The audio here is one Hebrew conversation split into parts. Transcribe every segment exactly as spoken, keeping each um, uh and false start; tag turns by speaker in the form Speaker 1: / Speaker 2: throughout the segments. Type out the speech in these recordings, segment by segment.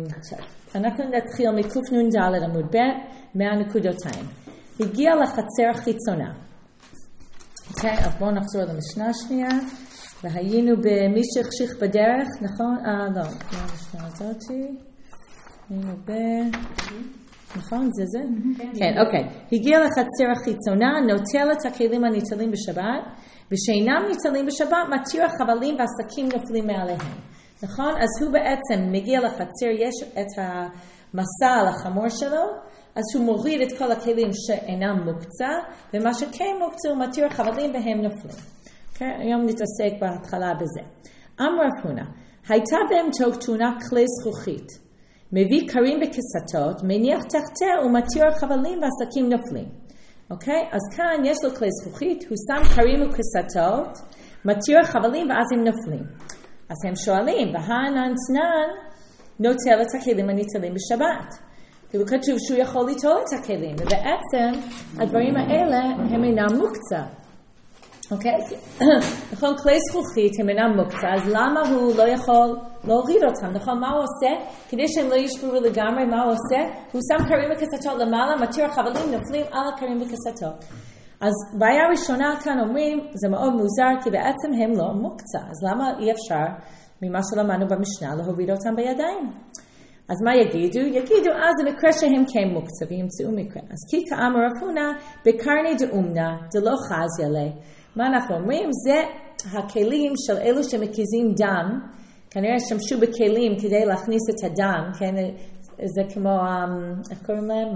Speaker 1: אנחנו נתחיל מקוף נון ד' עמוד ב' מהנקודותיים. הגיע לחצר חיצונה. אוקיי, אז בואו נחזור למשנה השנייה. והיינו במי שהחשיך בדרך, נכון? אה, לא, לא המשנה הזאתי. היינו ב... נכון, זה זה? כן, אוקיי. הגיע לחצר החיצונה, נוטל את הכלים הניטלים בשבת, ושאינם ניטלים בשבת, מתיר החבלים והשקים נופלים מעליהם. נכון? אז הוא בעצם מגיע לחצר, יש את המסע על החמור שלו, אז הוא מוריד את כל הכלים שאינם מוקצה, ומה שכן מוקצה הוא מתיר חבלים והם נופלים. Okay? היום נתעסק בהתחלה בזה. אמר רב הונא, הייתה באמתו כתונה כלי זכוכית, מביא קרים בכסתות, מניח תחתיה ומתיר חבלים והשקים נופלים. אוקיי? Okay? אז כאן יש לו כלי זכוכית, הוא שם קרים וכסתות, מתיר חבלים ואז הם נופלים. אז הם שואלים, והנן תנן נוטל את הכלים הניטלים בשבת. כאילו כתוב שהוא יכול ליטול את הכלים, ובעצם הדברים האלה הם אינם מוקצה. אוקיי? נכון, כלי זכוכית הם אינם מוקצה, אז למה הוא לא יכול להוריד אותם? נכון, מה הוא עושה? כדי שהם לא ישברו לגמרי, מה הוא עושה? הוא שם קרים וכסתות למעלה, מתיר חבלים נופלים על הקרים וכסתות. אז בעיה ראשונה כאן אומרים, זה מאוד מוזר, כי בעצם הם לא מוקצה. אז למה אי אפשר, ממה שלמדנו במשנה, להוריד אותם בידיים? אז מה יגידו? יגידו, אז זה מקרה שהם כן מוקצה, וימצאו מקרה. אז כי כאמר רב הונא, בקרני דאומנה, דלא חזיה. מה אנחנו אומרים? זה הכלים של אלו שמקיזים דם, כנראה שמשו בכלים כדי להכניס את הדם, כן? זה כמו, איך קוראים להם?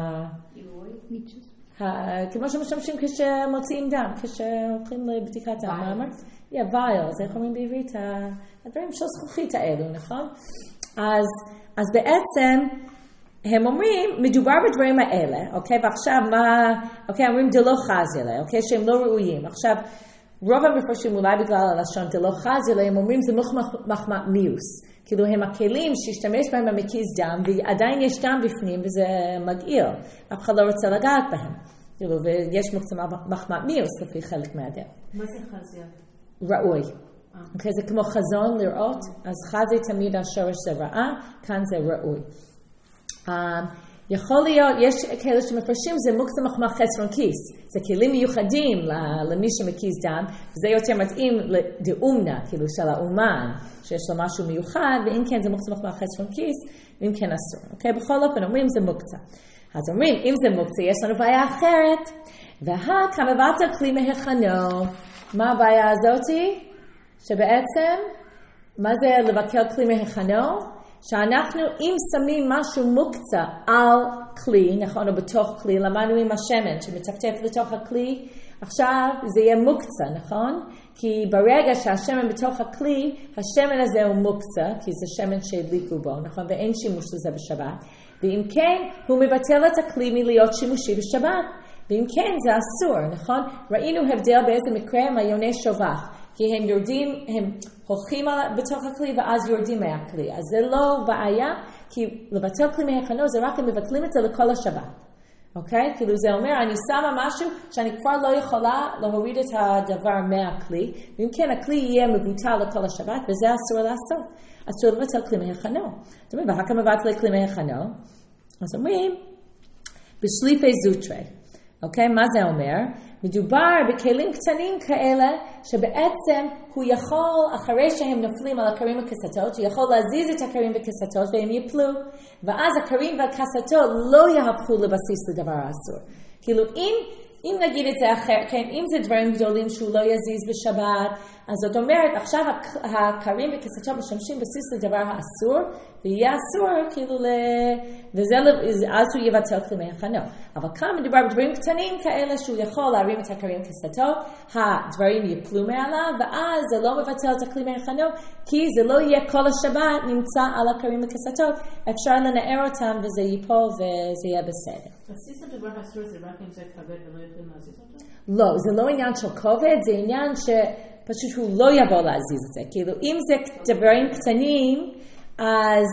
Speaker 1: כמו שמשתמשים כשמוציאים דם, כשהולכים לבדיקת דם, מה אמרת? יא, וייל, זה איך אומרים בעברית? הדברים של זכוכית האלו, נכון? אז, אז בעצם הם אומרים, מדובר בדברים האלה, אוקיי? ועכשיו מה, אוקיי, אומרים דלא חזיה, אוקיי? שהם לא ראויים. עכשיו, רוב המפרשים אולי בגלל הלשון דלא חזיה, הם אומרים זה מחמא מיוס. כאילו הם הכלים שהשתמש בהם במקיז דם, ועדיין יש דם בפנים וזה מגעיל. אף אחד לא רוצה לגעת בהם. כאילו, ויש מוקצה מחמא מיוס לפי חלק מהדרך.
Speaker 2: מה זה חזיה?
Speaker 1: ראוי. אוקיי, זה כמו חזון לראות, אז חזי תמיד השורש זה רעה, כאן זה ראוי. יכול להיות, יש כאלה שמפרשים, זה מוקצה מחמא חסרון כיס. זה כלים מיוחדים למי שמקיז דם, וזה יותר מתאים לדאומנה, כאילו של האומן, שיש לו משהו מיוחד, ואם כן זה מוקצה מחמא חסרון כיס, ואם כן אסור. אוקיי? בכל אופן אומרים זה מוקצה. אז אומרים, אם זה מוקצה, יש לנו בעיה אחרת. והה, כמבט כלי מהכנו. מה הבעיה הזאתי? שבעצם, מה זה לבקר כלי מהכנו? שאנחנו, אם שמים משהו מוקצה על כלי, נכון, או בתוך כלי, למדנו עם השמן שמטפטף לתוך הכלי, עכשיו זה יהיה מוקצה, נכון? כי ברגע שהשמן בתוך הכלי, השמן הזה הוא מוקצה, כי זה שמן שהדליקו בו, נכון? ואין שימוש לזה בשבת. ואם כן, הוא מבטל את הכלי מלהיות שימושי בשבת. ואם כן, זה אסור, נכון? ראינו הבדל באיזה מקרה עם היוני שובח. כי הם יורדים, הם הולכים בתוך הכלי ואז יורדים מהכלי. אז זה לא בעיה, כי לבטל כלי מהכנו זה רק הם מבטלים את זה לכל השבת. אוקיי? כאילו זה אומר, אני שמה משהו שאני כבר לא יכולה להוריד את הדבר מהכלי, ואם כן הכלי יהיה מבוטל לכל השבת, וזה אסור לעשות. אסור לבטל כלי מהכנו. זאת אומרת, והכא מבטל כלי מהכנו? אז אומרים, בשליפי זוטרי. אוקיי? מה זה אומר? מדובר בכלים קטנים כאלה שבעצם הוא יכול, אחרי שהם נופלים על הקרים והכסתות, הוא יכול להזיז את הקרים והכסתות והם יפלו, ואז הקרים והכסתות לא יהפכו לבסיס לדבר האסור. כאילו אם, אם נגיד את זה אחר, כן, אם זה דברים גדולים שהוא לא יזיז בשבת, אז זאת אומרת, עכשיו הקרים וכסתות משמשים בסיס לדבר האסור, ויהיה אסור, כאילו, ל... וזה, אז הוא יבטל כלי מהכנו. אבל כאן מדובר בדברים קטנים כאלה שהוא יכול להרים את הקרים וכסתות, הדברים יפלו מעליו, ואז זה לא מבטל את הכלי מהכנו, כי זה לא יהיה כל השבת נמצא על הקרים וכסתות, אפשר לנער אותם וזה ייפול וזה יהיה בסדר.
Speaker 2: בסיס הדבר האסור זה רק אם זה כבד ולא יכולים להזיז אותו?
Speaker 1: לא, זה לא עניין של כובד, זה עניין שפשוט הוא לא יבוא להזיז את זה. כאילו, אם זה דברים קטנים, אז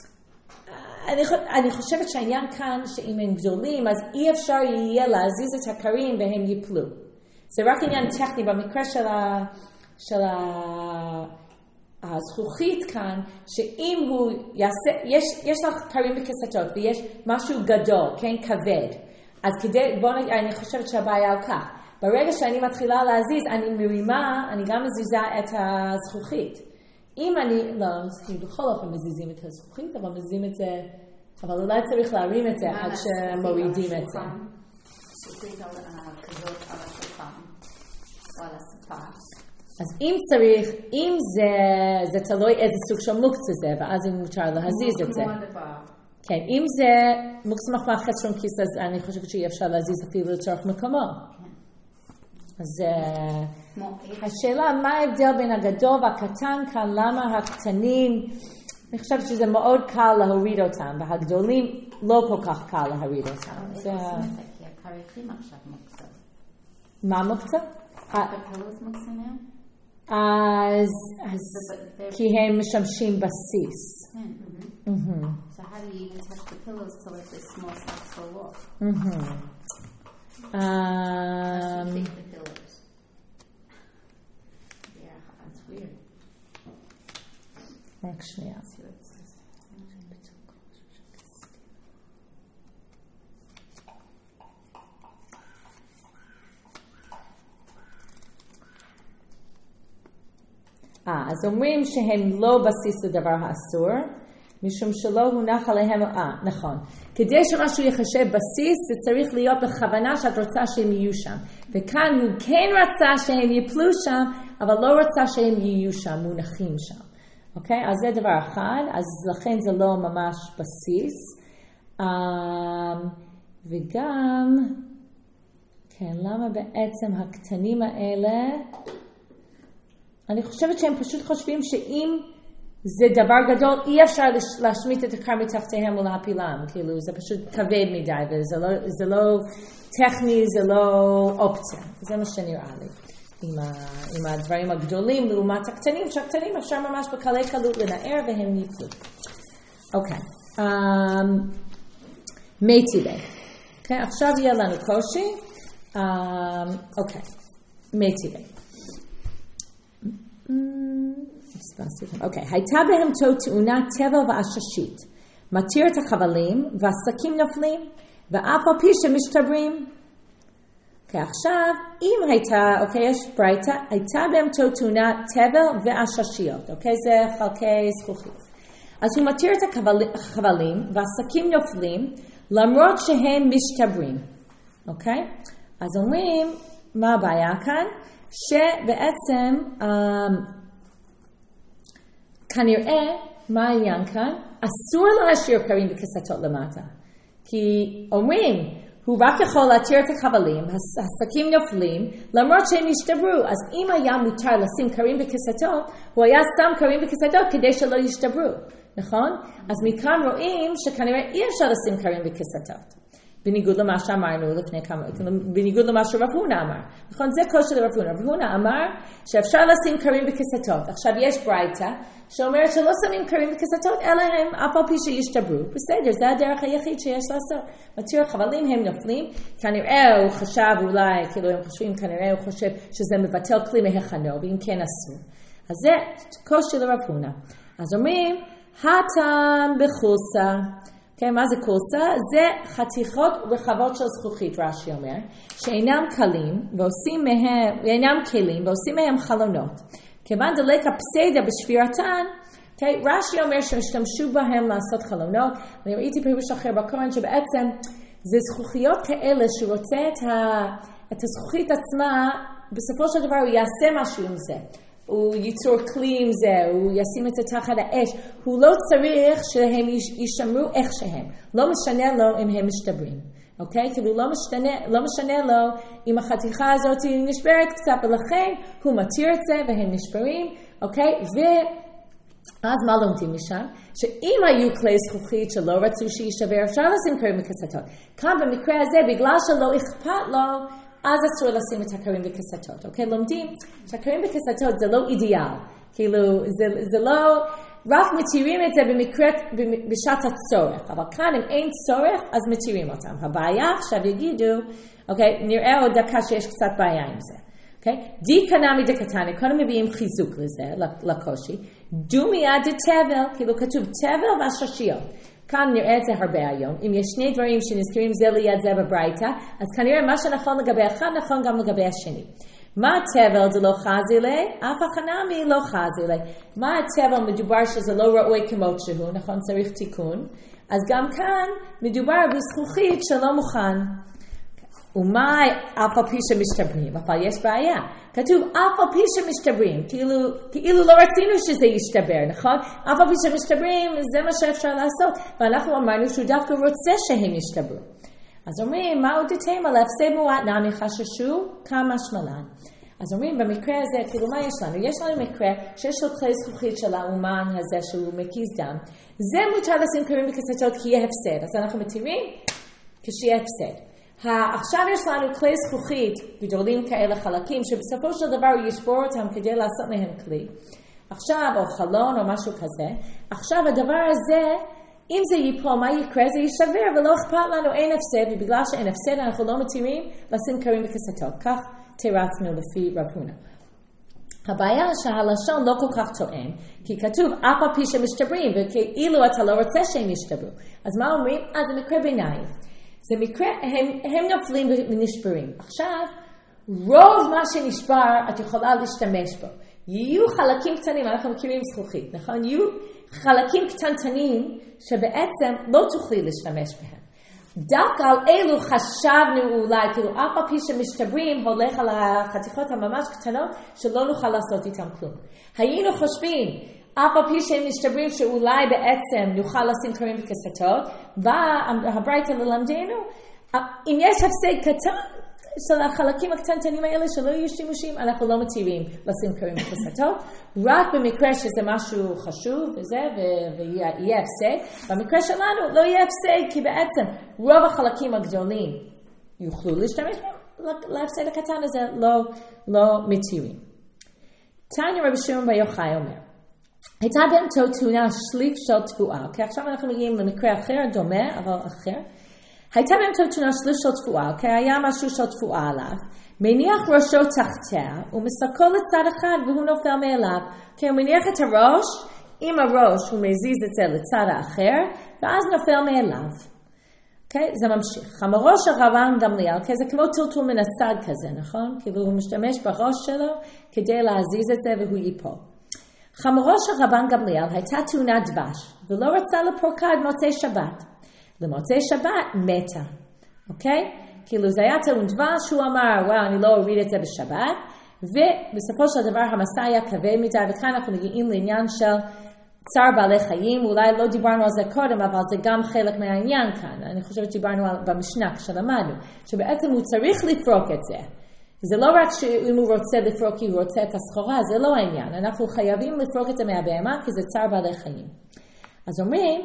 Speaker 1: אני, אני חושבת שהעניין כאן שאם הם גדולים, אז אי אפשר יהיה להזיז את הקרים והם ייפלו. זה רק עניין טכני במקרה של, ה, של, ה, הזכוכית כאן, שאם הוא יעשה, יש, יש לך קרים וכסתות, ויש משהו גדול, כן, כבד. אז כדי, בוא נגיד, אני חושבת שהבעיה על כך. ברגע שאני מתחילה להזיז, אני מרימה, אני גם מזיזה את הזכוכית. אם אני, לא, בכל אופן מזיזים את הזכוכית, אבל מזיזים את זה, אבל אולי צריך להרים את זה עד שמורידים את זה.
Speaker 3: זכוכית כזאת על השולחן, או על הספה.
Speaker 1: אז אם צריך, אם זה, זה תלוי איזה סוג של מוקצה זה, ואז אם מותר להזיז את זה. כן, אם זה מוקצה מחמד חסרון כיס, אז אני חושבת שאי אפשר להזיז אפילו לצורך מקומו. אז השאלה, מה ההבדל בין הגדול והקטן כאן, למה הקטנים, אני חושבת שזה מאוד קל להוריד אותם, והגדולים לא כל כך קל להוריד אותם.
Speaker 3: כי הקריחים עכשיו מוקצה.
Speaker 1: מה מוקצה?
Speaker 3: הפלוס מוקצה נהיה?
Speaker 1: אז, אז כי הם משמשים בסיס.
Speaker 3: Mm-hmm. So how do you even touch the pillows so that the small socks fall off?
Speaker 1: Mm-hmm. Um,
Speaker 3: Take the pillows. Yeah, that's weird.
Speaker 1: רק שנייה. אה, אז אומרים שהם לא בסיס לדבר האסור, משום שלא הונח עליהם, אה, נכון. כדי שמשהו יחשב בסיס, זה צריך להיות בכוונה שאת רוצה שהם יהיו שם. וכאן הוא כן רצה שהם יפלו שם, אבל לא רצה שהם יהיו שם, מונחים שם. אוקיי? אז זה דבר אחד, אז לכן זה לא ממש בסיס. וגם, כן, למה בעצם הקטנים האלה, אני חושבת שהם פשוט חושבים שאם זה דבר גדול, אי אפשר להשמיט את הקר מתחתיהם ולהפילם, כאילו זה פשוט כבד מדי, וזה לא, זה לא טכני, זה לא אופציה. זה מה שנראה לי. עם, ה, עם הדברים הגדולים לעומת הקטנים, שהקטנים אפשר ממש בקלי קלות לנער והם ייפלו. אוקיי. Um, מייטיבה. אוקיי, עכשיו יהיה לנו קושי. Um, אוקיי. מייטיבה. אוקיי, הייתה בהמתו תאונה טבע ועששית, מתיר את החבלים והשקים נופלים, ואף על פי שמשתברים. אוקיי, עכשיו, אם הייתה, אוקיי, יש ברייתא, הייתה בהמתו תאונה טבע ועששיות, אוקיי, זה חלקי זכוכית. אז הוא מתיר את החבלים והשקים נופלים, למרות שהם משתברים, אוקיי? אז אומרים, מה הבעיה כאן? שבעצם, כנראה, מה העניין כאן? אסור להשאיר קרים וכסתות למטה. כי אומרים, הוא רק יכול להתיר את החבלים, השקים נופלים, למרות שהם ישתברו. אז אם היה מותר לשים קרים וכסתות, הוא היה שם קרים וכסתות כדי שלא ישתברו. נכון? אז מכאן רואים שכנראה אי אפשר לשים קרים וכסתות. בניגוד למה שאמרנו לפני כמה, בניגוד למה שרב הונא אמר. נכון? זה קושי לרב הונא. רב הונא אמר שאפשר לשים קרים וכסתות. עכשיו יש ברייתא שאומרת שלא שמים קרים וכסתות, אלא הם אף על פי שישתברו. בסדר, זה הדרך היחיד שיש לעשות. מתיר חבלים הם נופלים, כנראה הוא חשב אולי, כאילו הם חושבים, כנראה הוא חושב שזה מבטל כלי מהכנו, ואם כן אסור. אז זה קושי לרב הונא. אז אומרים, הטעם בחולסה. Okay, מה זה קולסה? זה חתיכות רחבות של זכוכית, רש"י אומר, שאינם קלים ועושים מהם, אינם כלים ועושים מהם חלונות. כיוון דלק הפסדה בשבירתן, okay, רש"י אומר שהשתמשו בהם לעשות חלונות. אני ראיתי פירוש אחר בקוראן שבעצם זה זכוכיות כאלה שרוצה את, ה, את הזכוכית עצמה, בסופו של דבר הוא יעשה משהו עם זה. הוא ייצור כלי עם זה, הוא ישים את זה תחת האש. הוא לא צריך שהם ישמרו איך שהם. לא משנה לו אם הם משתברים. אוקיי? כאילו לא משנה, לא משנה לו אם החתיכה הזאת נשברת קצת, ולכן הוא מתיר את זה והם נשברים. אוקיי? ואז מה לומדים משם? שאם היו כלי זכוכית שלא רצו שישבר, אפשר לשים קרים וכסתות. כאן במקרה הזה, בגלל שלא אכפת לו, אז אסור לשים את הקרים וכסתות, אוקיי? לומדים שהקרים וכסתות זה לא אידיאל, כאילו זה, זה לא, רק מתירים את זה במקרה, בשעת הצורך, אבל כאן אם אין צורך, אז מתירים אותם. הבעיה עכשיו יגידו, אוקיי, נראה עוד דקה שיש קצת בעיה עם זה, אוקיי? די קנה מדקתני, קודם מביאים חיזוק לזה, לקושי, דומיה דתבל, כאילו כתוב תבל והשרשיות. כאן נראה את זה הרבה היום. אם יש שני דברים שנזכרים זה ליד זה בברייתא, אז כנראה מה שנכון לגבי אחד נכון גם לגבי השני. מה התבל זה לא חזי לי? אף החנמי לא חזי לי. מה התבל מדובר שזה לא ראוי כמות שהוא, נכון? צריך תיקון. אז גם כאן מדובר בזכוכית שלא מוכן. ומה אף על פי שמשתברים? אבל יש בעיה. כתוב אף על פי שמשתברים, כאילו, כאילו לא רצינו שזה ישתבר, נכון? אף על פי שמשתברים זה מה שאפשר לעשות. ואנחנו אמרנו שהוא דווקא רוצה שהם ישתברו. אז אומרים, מה עוד אתם על הפסד מועט נמי חששו? כמה שמלן. אז אומרים, במקרה הזה, כאילו מה יש לנו? יש לנו מקרה שיש לו כלי זכוכית של האומן הזה שהוא מקיז דם. זה מותר לשים קרים בכסתות כי יהיה הפסד. אז אנחנו מתירים כשיהיה הפסד. עכשיו יש לנו כלי זכוכית גדולים כאלה חלקים שבסופו של דבר הוא ישבור אותם כדי לעשות מהם כלי. עכשיו, או חלון או משהו כזה. עכשיו הדבר הזה, אם זה ייפול, מה יקרה? זה יישבר ולא אכפת לנו, אין הפסד, ובגלל שאין הפסד אנחנו לא מתירים לשים קרים בכסתות. כך תירצנו לפי רב הונא. הבעיה שהלשון לא כל כך טוען, כי כתוב אף על פי שמשתברים, וכאילו אתה לא רוצה שהם ישתברו. אז מה אומרים? אז זה מקרה ביניים. זה מקרה, הם, הם נופלים ונשברים. עכשיו, רוב מה שנשבר את יכולה להשתמש בו. יהיו חלקים קטנים, אנחנו מכירים זכוכית, נכון? יהיו חלקים קטנטנים שבעצם לא תוכלי להשתמש בהם. דווקא על אלו חשבנו אולי, כאילו אף על פי שמשתברים הולך על החתיכות הממש קטנות שלא נוכל לעשות איתם כלום. היינו חושבים, אף על פי שהם משתברים שאולי בעצם נוכל לשים קרים בכסתות, והברייתא ללמדנו, אם יש הפסד קטן של החלקים הקטנטנים האלה שלא יהיו שימושים, אנחנו לא מתירים לשים קרים בכסתות, רק במקרה שזה משהו חשוב וזה, ויהיה הפסד. במקרה שלנו לא יהיה הפסד, כי בעצם רוב החלקים הגדולים יוכלו להשתמש להפסד הקטן הזה, לא, לא מתירים. תניא רבי שמעון בר יוחאי אומר, הייתה באמצעות תאונה שליף של תבואה, כי עכשיו אנחנו מגיעים למקרה אחר, דומה, אבל אחר. הייתה באמצעות תאונה שליף של תבואה, כי היה משהו של תבואה עליו, מניח ראשו תחתיה, ומסתכל לצד אחד והוא נופל מאליו, כי הוא מניח את הראש, עם הראש הוא מזיז את זה לצד האחר, ואז נופל מאליו. Okay, זה ממשיך. חמורו של רבן גמליאל, כי זה כמו טלטול מן הצד כזה, נכון? כאילו הוא משתמש בראש שלו כדי להזיז את זה והוא ייפול. חמורו של רבן גמליאל הייתה תאונת דבש, ולא רצה לפורקה עד מוצאי שבת. למוצאי שבת מתה, אוקיי? כאילו זה היה טעון דבש, הוא אמר, וואו, אני לא אוריד את זה בשבת, ובסופו של דבר המסע היה כבד מדי, וכאן אנחנו מגיעים לעניין של צער בעלי חיים, אולי לא דיברנו על זה קודם, אבל זה גם חלק מהעניין כאן. אני חושבת שדיברנו במשנה כשלמדנו, שבעצם הוא צריך לפרוק את זה. זה לא רק שאם הוא רוצה לפרוק כי הוא רוצה את הסחורה, זה לא העניין. אנחנו חייבים לפרוק את זה מהבהמה, כי זה צער בעלי חיים. אז אומרים,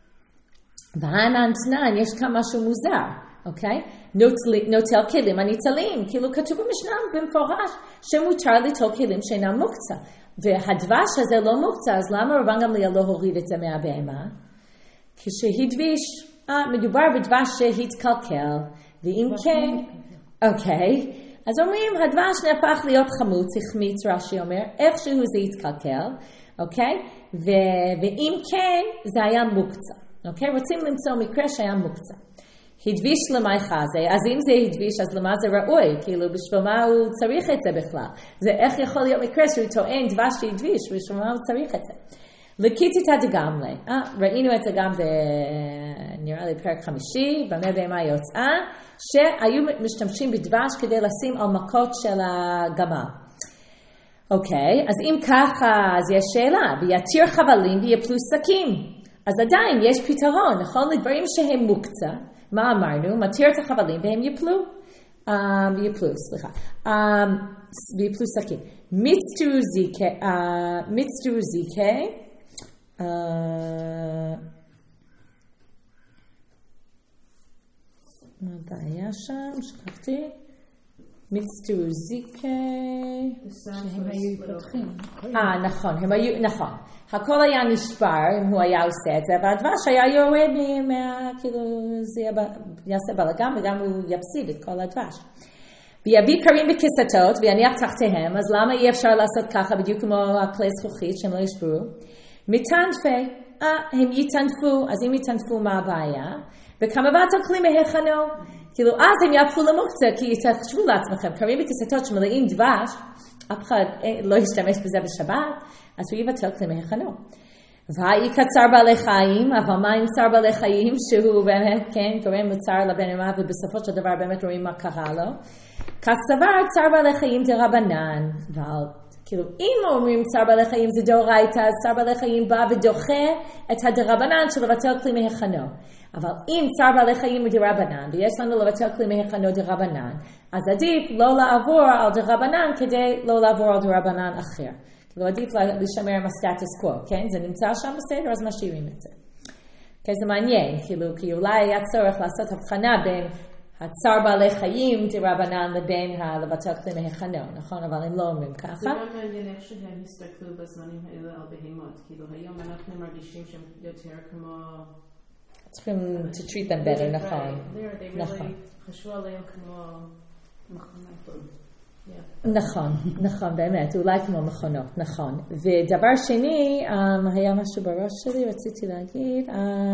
Speaker 1: בענן תנן, יש כאן משהו מוזר, אוקיי? נוטל כלים הניצלים, כאילו כתוב במשנה במפורש, שמותר ליטול כלים שאינם מוקצה. והדבש הזה לא מוקצה, אז למה רבן גמליאל לא הוריד את זה מהבהמה? כשהדביש, אה, מדובר בדבש שהתקלקל, ואם כן, אוקיי, אז אומרים, הדבש נהפך להיות חמוץ, החמיץ רש"י אומר, איכשהו זה התקלקל, אוקיי? ו- ואם כן, זה היה מוקצה, אוקיי? רוצים למצוא מקרה שהיה מוקצה. הדביש למי חזה, אז אם זה הדביש, אז למה זה ראוי? כאילו, בשביל מה הוא צריך את זה בכלל? זה איך יכול להיות מקרה שהוא טוען דבש שהדביש, בשביל מה הוא צריך את זה? לקיציתא דגמלי, אה, ראינו את זה גם ב... נראה לי פרק חמישי, במה בהמה יוצאה, שהיו משתמשים בדבש כדי לשים על מכות של הגמל. אוקיי, אז אם ככה, אז יש שאלה, ויתיר חבלים ויפלו שקים. אז עדיין יש פתרון, נכון? לדברים שהם מוקצה, מה אמרנו? מתיר את החבלים והם יפלו? Um, ויפלו, סליחה. Um, ויפלו שקים. מצטרו זיקה, uh, מצטרו זיקה, uh, מה הבעיה שם? שכחתי. מצטרו זיקה, שהם היו פותחים. אה, נכון, הם היו, נכון. הכל היה נשבר אם הוא היה עושה את זה, והדבש היה יורד מה, כאילו, זה יעשה בלגן, וגם הוא יפסיד את כל הדבש. ויביא קרים בכיסתות ויניח תחתיהם, אז למה אי אפשר לעשות ככה בדיוק כמו הכלי זכוכית שהם לא ישברו? מטנפי, אה, הם יטנפו, אז אם יטנפו מה הבעיה? וכמובן תאכלי מהיכנו, כאילו אז הם יהפכו למוקצה, כי תחשבו לעצמכם, קרים בכיסתות שמלאים דבש, אף אחד לא ישתמש בזה בשבת, אז הוא יבטל כלי מהיכנו. והאי קצר בעלי חיים, אבל מה עם צער בעלי חיים, שהוא באמת, כן, גורם מצער לבהמה, ובסופו של דבר באמת רואים מה קרה לו. כסבר צער בעלי חיים דרבנן, אבל כאילו אם אומרים צער בעלי חיים זה דאורייתא, אז צער בעלי חיים בא ודוחה את הדרבנן של לבטל כלי מהיכנו. אבל אם צער בעלי חיים הוא דרבנן, ויש לנו לבטל כלי מהיכנו דרבנן, אז עדיף לא לעבור על דרבנן כדי לא לעבור על דרבנן אחר. כאילו עדיף לשמר עם הסטטוס קוו, כן? זה נמצא שם בסדר, אז משאירים את זה. כי זה מעניין, כאילו, כי אולי היה צורך לעשות הבחנה בין הצער בעלי חיים דרבנן לבין לבטל כלי מהיכנו, נכון? אבל הם לא אומרים ככה.
Speaker 2: זה גם מעניין איך שהם הסתכלו בזמנים האלה על בהמות, כאילו היום אנחנו מרגישים שהם יותר כמו...
Speaker 1: צריכים to treat them better, נכון.
Speaker 2: נכון. חשבו עליהם כמו מכונות.
Speaker 1: נכון, נכון, באמת, אולי כמו מכונות, נכון. ודבר שני, היה משהו בראש שלי, רציתי להגיד,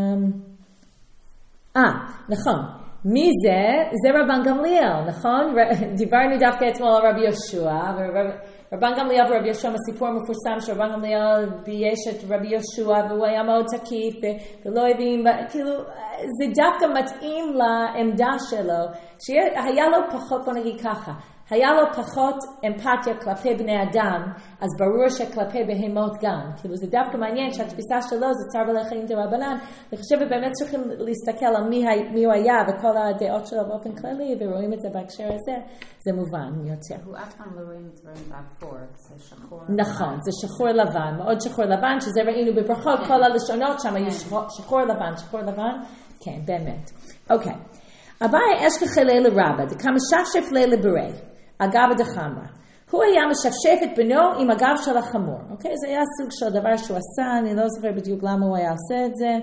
Speaker 1: אה, נכון, מי זה? זה רבן גמליאל, נכון? דיברנו דווקא אתמול על רבי יהושע, ורבן גמליאל ורבי יהושע, הסיפור המפורסם שרבן גמליאל בייש את רבי יהושע, והוא היה מאוד תקיף, ולא הבין, כאילו, זה דווקא מתאים לעמדה שלו, שהיה לו פחות, בוא נגיד ככה, היה לו פחות אמפתיה כלפי בני אדם, אז ברור שכלפי בהמות גם. כאילו זה דווקא מעניין שהתפיסה שלו זה צער בעלי חיים דרבנן. אני חושבת באמת צריכים להסתכל על מי, מי הוא היה וכל הדעות שלו באופן כללי, ורואים את זה בהקשר הזה, זה מובן יותר.
Speaker 3: הוא אף פעם לא רואים דברים באפור, זה שחור.
Speaker 1: נכון, זה שחור לבן, מאוד שחור לבן, שזה ראינו בברכות, כל הלשונות שם היו שחור לבן, שחור לבן, כן, באמת. אוקיי. אביי אשכחי לילה רבא, דכמה שפשף לילה ברי. אגב דחמרה. הוא היה משפשף את בנו עם הגב של החמור. אוקיי? זה היה סוג של דבר שהוא עשה, אני לא זוכר בדיוק למה הוא היה עושה את זה.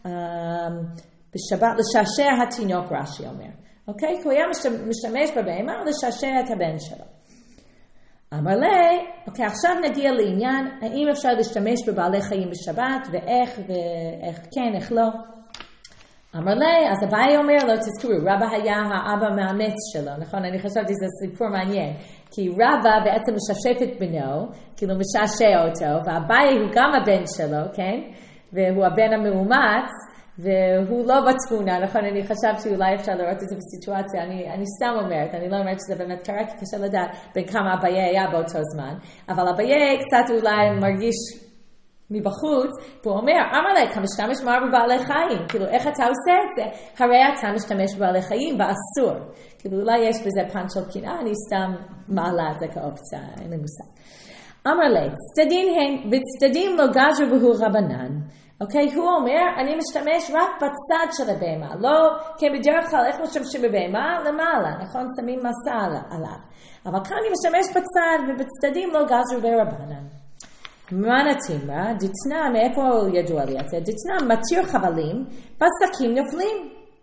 Speaker 1: בשבת, לשעשע התינוק רש"י אומר. אוקיי? כי הוא היה משתמש בבהמה לשעשע את הבן שלו. אמר לי, אוקיי, עכשיו נגיע לעניין, האם אפשר להשתמש בבעלי חיים בשבת, ואיך, ואיך כן, איך לא. אמר לי, אז אביי אומר לו, תזכרו, רבא היה האבא מאמץ שלו, נכון? אני חשבתי שזה סיפור מעניין, כי רבא בעצם משפשף את בנו, כאילו משעשע אותו, ואביי הוא גם הבן שלו, כן? והוא הבן המאומץ, והוא לא בתמונה, נכון? אני חשבתי שאולי אפשר לראות את זה בסיטואציה, אני, אני סתם אומרת, אני לא אומרת שזה באמת קרה, כי קשה לדעת בין כמה אביי היה באותו זמן, אבל אביי קצת אולי מרגיש מבחוץ, והוא אומר, אמר לי, כמה משתמש מה בבעלי חיים? כאילו, איך אתה עושה את זה? הרי אתה משתמש בבעלי חיים, ואסור. כאילו, אולי יש בזה פן של קנאה, אני סתם מעלה את זה כאופציה, אין לי מושג. אמר לי, צדדים הן, וצדדים לא גזר והוא רבנן. אוקיי, הוא אומר, אני משתמש רק בצד של הבהמה, לא, כן, בדרך כלל, איך משתמשים בבהמה? למעלה, נכון? שמים מסע עליו. אבל כאן אני משתמש בצד, ובצדדים לא גזר ורבנן. מה נתאים בה? דתנה, מאיפה ידוע לי את זה? דתנה, מתיר חבלים, בשקים נופלים.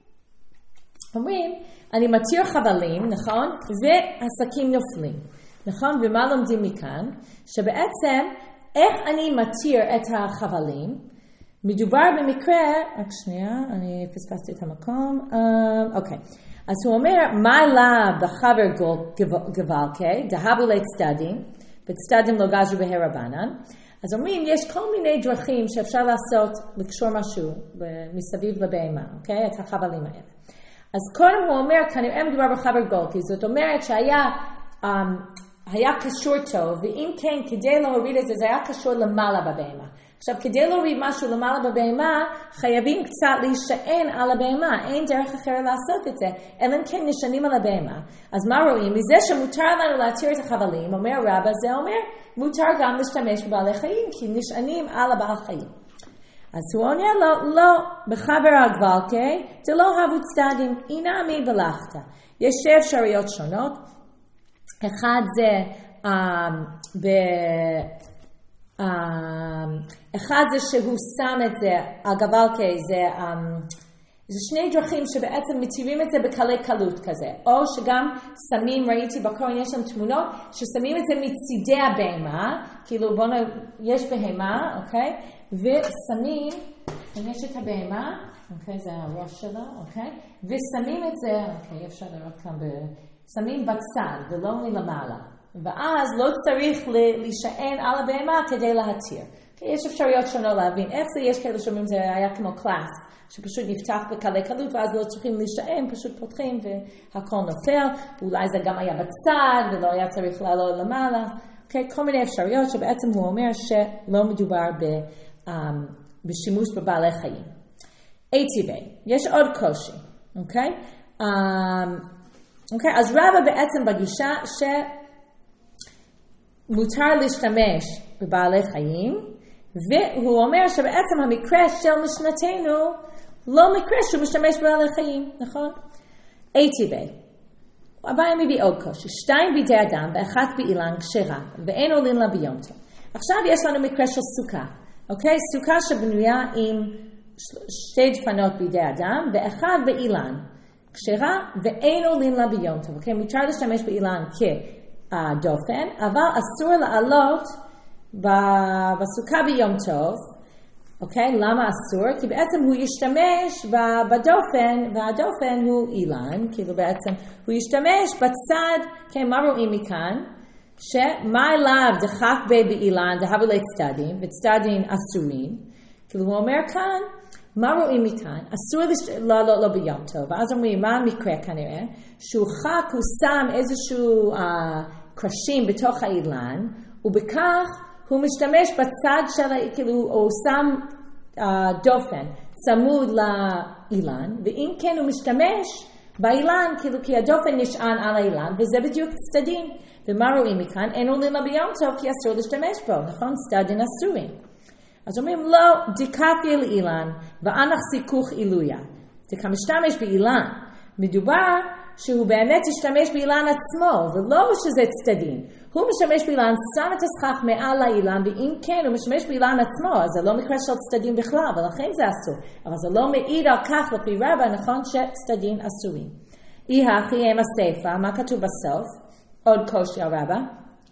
Speaker 1: אומרים, אני מתיר חבלים, נכון? והשקים נופלים. נכון? ומה לומדים מכאן? שבעצם, איך אני מתיר את החבלים? מדובר במקרה, רק שנייה, אני פספסתי את המקום. אוקיי. אז הוא אומר, מה לה בחבר גבלקי, דהבו לצדדים, וצדדים לא גזרו בהרבנן. אז אומרים, יש כל מיני דרכים שאפשר לעשות, לקשור משהו מסביב לבהמה, אוקיי? את החבלים האלה. אז קודם הוא אומר, כנראה מדובר בחבר גולקי, זאת אומרת שהיה um, היה קשור טוב, ואם כן, כדי להוריד את זה, זה היה קשור למעלה בבהמה. עכשיו, כדי להוריד משהו למעלה בבהמה, חייבים קצת להישען על הבהמה. אין דרך אחרת לעשות את זה, אלא אם כן נשענים על הבהמה. אז מה רואים? מזה שמותר לנו להתיר את החבלים, אומר רבא, זה אומר, מותר גם להשתמש בבעלי חיים, כי נשענים על הבעל חיים. אז הוא עונה לו, לא, בחבר הגבלקי, זה לא הבו צדדים, הנה מי בלחת. יש שתי אפשרויות שונות. אחד זה, um, ב... Um, אחד זה שהוא שם את זה, הגבלקי זה, um, זה שני דרכים שבעצם מתירים את זה בקלי קלות כזה. או שגם שמים, ראיתי בקורן, יש שם תמונות, ששמים את זה מצידי הבהמה, כאילו בואו, יש בהמה, אוקיי? ושמים, יש את הבהמה, אוקיי? זה הראש שלה, אוקיי? ושמים את זה, אוקיי, אפשר לראות כאן, ב... שמים בצד ולא מלמעלה. ואז לא צריך להישען על הבהמה כדי להתיר. יש אפשרויות שונות להבין איך זה, יש כאלה שאומרים זה היה כמו קלאס, שפשוט נפתח בקלי קלות ואז לא צריכים להישען, פשוט פותחים והכל נופל, ואולי זה גם היה בצד ולא היה צריך לעלות למעלה. אוקיי, כל מיני אפשרויות שבעצם הוא אומר שלא מדובר ב, um, בשימוש בבעלי חיים. איטיבי, יש עוד קושי, אוקיי? Um, אוקיי, אז רבא בעצם בגישה שמותר להשתמש בבעלי חיים, והוא אומר שבעצם המקרה של משנתנו לא מקרה שהוא משתמש בבעלי חיים, נכון? איטיבי, הבא מביא עוד קושי, שתיים בידי אדם ואחת באילן כשרה, ואין עולין לה ביום טוב. עכשיו יש לנו מקרה של סוכה, אוקיי? סוכה שבנויה עם שתי דפנות בידי אדם ואחד באילן. כשרה ואין עולין לה ביום טוב. אוקיי? מותר להשתמש באילן כדופן, אבל אסור לעלות בסוכה ביום טוב. אוקיי? למה אסור? כי בעצם הוא ישתמש בדופן, והדופן הוא אילן, כאילו בעצם הוא ישתמש בצד, כן, מה רואים מכאן? שמה אליו דחק בי באילן, דהבו לצדדים, וצדדים אסורים. כאילו הוא אומר כאן, מה רואים מכאן? אסור לעלות לו ביום טוב. ואז אומרים, מה המקרה כנראה? שהוא חק, הוא שם איזשהו אה, קרשים בתוך האילן, ובכך הוא משתמש בצד של, כאילו, הוא שם אה, דופן צמוד לאילן, ואם כן הוא משתמש באילן, כאילו, כי הדופן נשען על האילן, וזה בדיוק צדדים. ומה רואים מכאן? אין עולים לו ביום טוב, כי אסור להשתמש בו, נכון? צדדים אסורים. אז אומרים, לא, דיקפיה לאילן, ואנך סיכוך אילויה. דקה משתמש באילן. מדובר שהוא באמת ישתמש באילן עצמו, ולא שזה צדדים. הוא משתמש באילן, שם את הסכך מעל לאילן, ואם כן, הוא משתמש באילן עצמו, אז זה לא מקרה של צדדים בכלל, ולכן זה אסור. אבל זה לא מעיד על כך לפי רבא, נכון שצדדים אסורים. אי הכי הם הספר, מה כתוב בסוף? עוד קושי על רבא.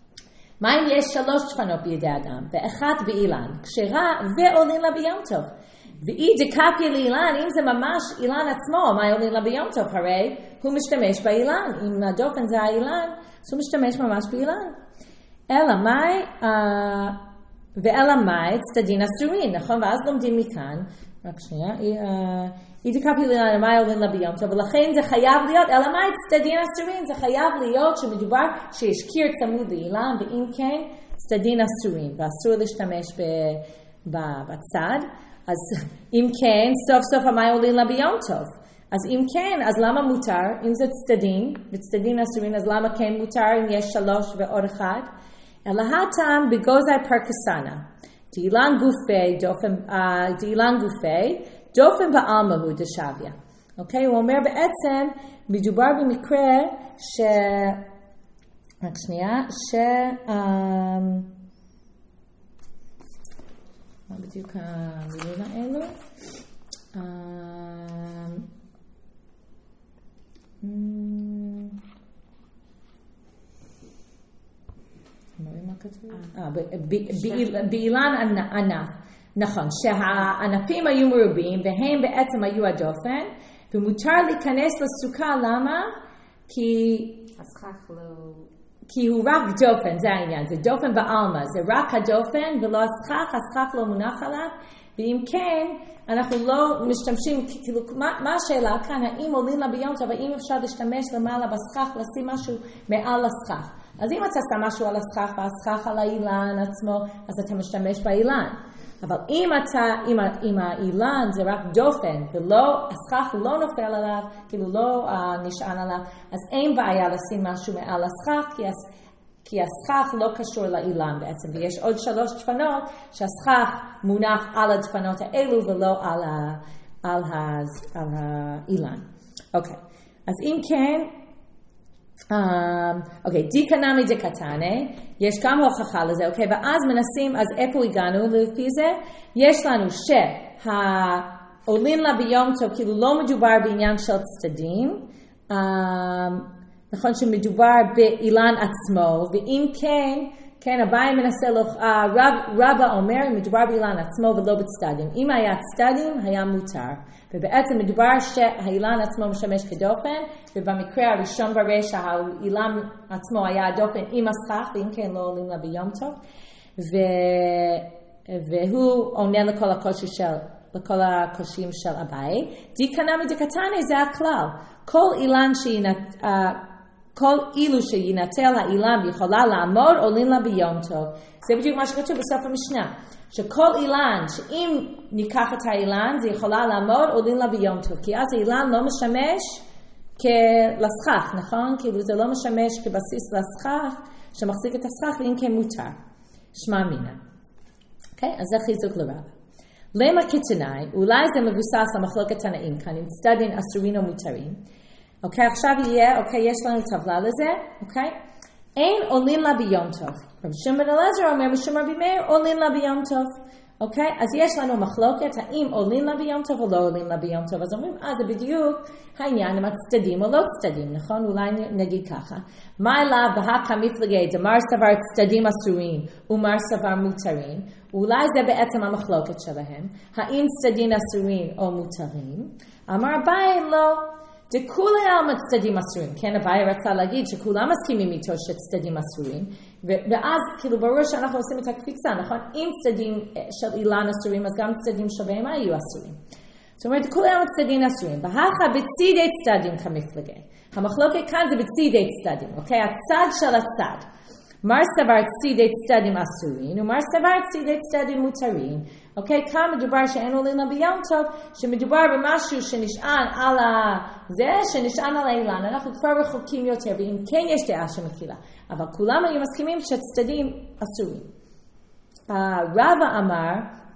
Speaker 1: מה אם יש שלוש דפנות בידי אדם, ואחת באילן, כשרה ועולין לה ביום טוב. ואי דקפיה לאילן, אם זה ממש אילן עצמו, מה עולין לה ביום טוב? הרי הוא משתמש באילן, אם הדופן זה האילן, אז הוא משתמש ממש באילן. אלא מאי, אה, ואלא מאי צדדין אסורין, נכון? ואז לומדים מכאן, רק שנייה, אה, אי דקפיה לאילן, מה עולין לה ביום טוב, ולכן זה חייב להיות, אלא מאי צדדין אסורין, זה חייב להיות שמדובר שיש קיר צמוד לאילן, ואם כן, צדדין אסורין, ואסור להשתמש ב, ב, בצד. אז אם כן, סוף סוף המים עולים לה ביום טוב. אז אם כן, אז למה מותר? אם זה צדדים, וצדדים אסורים, אז למה כן מותר אם יש שלוש ועוד אחד? אלא הטעם בגוזי פרקסנה. דאילן גופי, דופן, uh, דאילן גופי, דופן בעלמא הוא דשביה. אוקיי? הוא אומר בעצם, מדובר במקרה ש... רק שנייה, ש... Um, מה בדיוק המילים האלו? רואים מה כתוב? באילן ענף. נכון, שהענפים היו מרובים והם בעצם היו הדופן, ומותר להיכנס לסוכה, למה? כי...
Speaker 3: הסכך לא...
Speaker 1: כי הוא רק דופן, זה העניין, זה דופן בעלמא, זה רק הדופן ולא הסכך, הסכך לא מונח עליו, ואם כן, אנחנו לא משתמשים, כאילו, מה, מה השאלה כאן, האם עולים לה ביום טוב, האם אפשר להשתמש למעלה בסכך, לשים משהו מעל הסכך. אז אם אתה שם משהו על הסכך, והסכך על האילן עצמו, אז אתה משתמש באילן. אבל אם אתה, אם, אם האילן זה רק דופן, ולא, הסכך לא נופל עליו, כאילו לא uh, נשען עליו, אז אין בעיה לשים משהו מעל הסכך, כי, כי הסכך לא קשור לאילן בעצם, ויש עוד שלוש דפנות, שהסכך מונח על הדפנות האלו, ולא על, ה, על, ה, על האילן. אוקיי, אז אם כן, אוקיי, דיקה נמי דקתנה, יש גם הוכחה לזה, אוקיי, ואז מנסים, אז איפה הגענו לפי זה? יש לנו עולין לה ביום טוב, כאילו לא מדובר בעניין של צדדים, נכון שמדובר באילן עצמו, ואם כן, כן, הבעיה מנסה לו, רבא אומר, מדובר באילן עצמו ולא בצדדים. אם היה צדדים, היה מותר. ובעצם מדובר שהאילן עצמו משמש כדופן, ובמקרה הראשון ברשע, האילן עצמו היה הדופן עם הסכך, ואם כן לא עולים לה ביום טוב. ו... והוא עונה לכל הקושי של, לכל הקושיים של הבית. דיקנה מדקתני זה הכלל. כל אילן שינת... כל אילו שינטל האילן ויכולה לעמוד, עולים לה ביום טוב. זה בדיוק מה שכתוב בסוף המשנה. שכל אילן, שאם ניקח את האילן, זה יכולה לעמוד, עולים לה ביום טוב. כי אז האילן לא משמש כלסכך, נכון? כאילו זה לא משמש כבסיס לסכך, שמחזיק את הסכך, ואם כן מותר. שמע מינה. אוקיי? אז זה חיזוק לרב. למה כתנאי, אולי זה מבוסס המחלוקת תנאים, כאן עם צדדים אסורים או מותרים. אוקיי, עכשיו יהיה, אוקיי, יש לנו טבלה לזה, אוקיי? אין עולין לה ביום טוב. רבי שמעון בן אלעזר אומר, משום רבי מאיר, עולין לה ביום טוב. אוקיי? אז יש לנו מחלוקת, האם עולין לה ביום טוב או לא עולין לה ביום טוב. אז אומרים, אה, זה בדיוק העניין עם הצדדים או לא צדדים, נכון? אולי נגיד ככה. מה אליו בהקה מפלגי, דמר סבר צדדים אסורים ומר סבר מותרים? אולי זה בעצם המחלוקת שלהם. האם צדדים אסורים או מותרים? אמר אביי, לא. דכולי עלמא צדדים אסורים, כן, אביי רצה להגיד שכולם מסכימים איתו שצדדים אסורים, ואז כאילו ברור שאנחנו עושים את הקפיצה, נכון? אם צדדים של אילן אסורים, אז גם צדדים של בהמה יהיו אסורים. זאת אומרת, כולי עלמא צדדים אסורים, בהכה בצידי צדדים כמפלגי. המחלוקת כאן זה בצידי צדדים, אוקיי? הצד של הצד. מר סבר צידי צדדים אסורים, ומר סבר צידי צדדים מותרים. אוקיי, כאן מדובר שאין עולין לה ביום טוב, שמדובר במשהו שנשען על זה, שנשען על האילן. אנחנו כבר רחוקים יותר, ואם כן יש דעה שמקילה. אבל כולם היו מסכימים שצדדים אסורים. רבא אמר,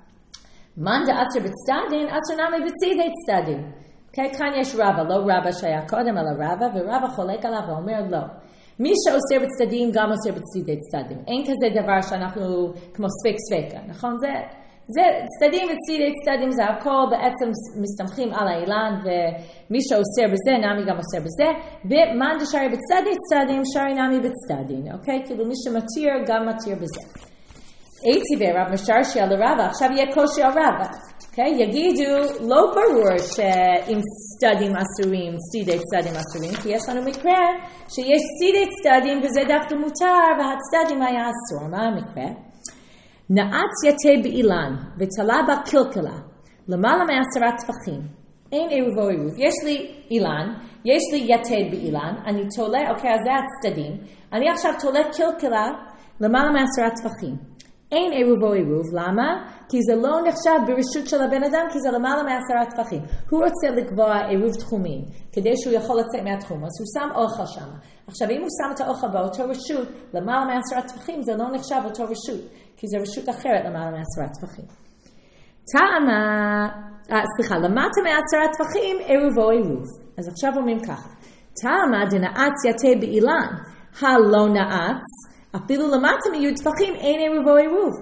Speaker 1: מן דאסר בצדדים, אסר נמי בצידי צדדים. אוקיי, כאן יש רבא, לא רבא שהיה קודם, אלא רבא, ורבא חולק עליו ואומר לא. מי שעושה בצדדים גם עושה בצידי צדדים. אין כזה דבר שאנחנו כמו ספק ספקה, נכון? זה, זה צדדים וצידי צדדים זה הכל בעצם מסתמכים על האילן, ומי שעושה בזה נמי גם עושה בזה, ומן דשארי בצדי צדדים שרי נמי בצדדים, אוקיי? כאילו מי שמתיר גם מתיר בזה. הייתי ברב משרשי על הרבא, עכשיו יהיה קושי על רבא. Okay, יגידו, לא ברור שעם צדדים אסורים, צידי צדדים אסורים, כי יש לנו מקרה שיש צידי צדדים וזה דווקא מותר, והצדדים היה אסור. מה המקרה? נעץ יתה באילן ותלה בה קלקלה, למעלה מעשרה טפחים. אין עירוב או עירוב. יש לי אילן, יש לי יתד באילן, אני תולה, אוקיי, אז זה הצדדים. אני עכשיו תולה קלקלה למעלה מעשרה טפחים. אין עירוב או עירוב, למה? כי זה לא נחשב ברשות של הבן אדם, כי זה למעלה מעשרה טפחים. הוא רוצה לקבוע עירוב תחומים, כדי שהוא יכול לצאת מהתחום, אז הוא שם אוכל שם. עכשיו, אם הוא שם את האוכל באותו רשות, למעלה מעשרה טפחים, זה לא נחשב אותו רשות, כי זה רשות אחרת למעלה מעשרה טפחים. טעמה, אה, סליחה, למטה מעשרה טפחים, עירוב או עירוב. אז עכשיו אומרים ככה, טעמה דנעץ יתה באילן, הלא נעץ, אפילו למטה מיהיו טפחים, אין עירוב או עירוב.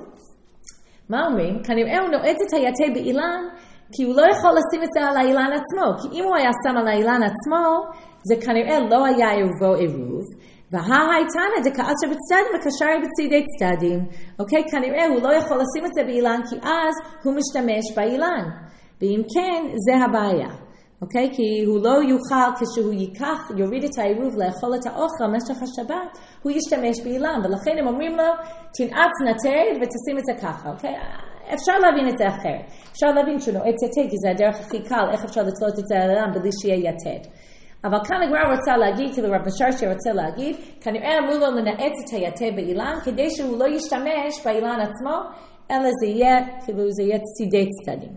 Speaker 1: מה אומרים? כנראה הוא נועץ את היתה באילן, כי הוא לא יכול לשים את זה על האילן עצמו. כי אם הוא היה שם על האילן עצמו, זה כנראה לא היה עירוב או עירוב. וההייתנה דקעשר בצדדים וקשרי בצידי צדדים. אוקיי? כנראה הוא לא יכול לשים את זה באילן, כי אז הוא משתמש באילן. ואם כן, זה הבעיה. אוקיי? כי הוא לא יוכל, כשהוא ייקח, יוריד את העירוב לאכול את האוכל במשך השבת, הוא ישתמש באילן, ולכן הם אומרים לו, תנעץ נתד ותשים את זה ככה, אוקיי? אפשר להבין את זה אחרת. אפשר להבין שהוא נועץ יתד, כי זה הדרך הכי קל, איך אפשר לתלות את זה על האילן בלי שיהיה יתד. אבל כאן הגמרא רוצה להגיד, כאילו רב משרשי רוצה להגיד, כנראה אמרו לו לנעץ את היתד באילן, כדי שהוא לא ישתמש באילן עצמו, אלא זה יהיה, כאילו זה יהיה צידי צדדים.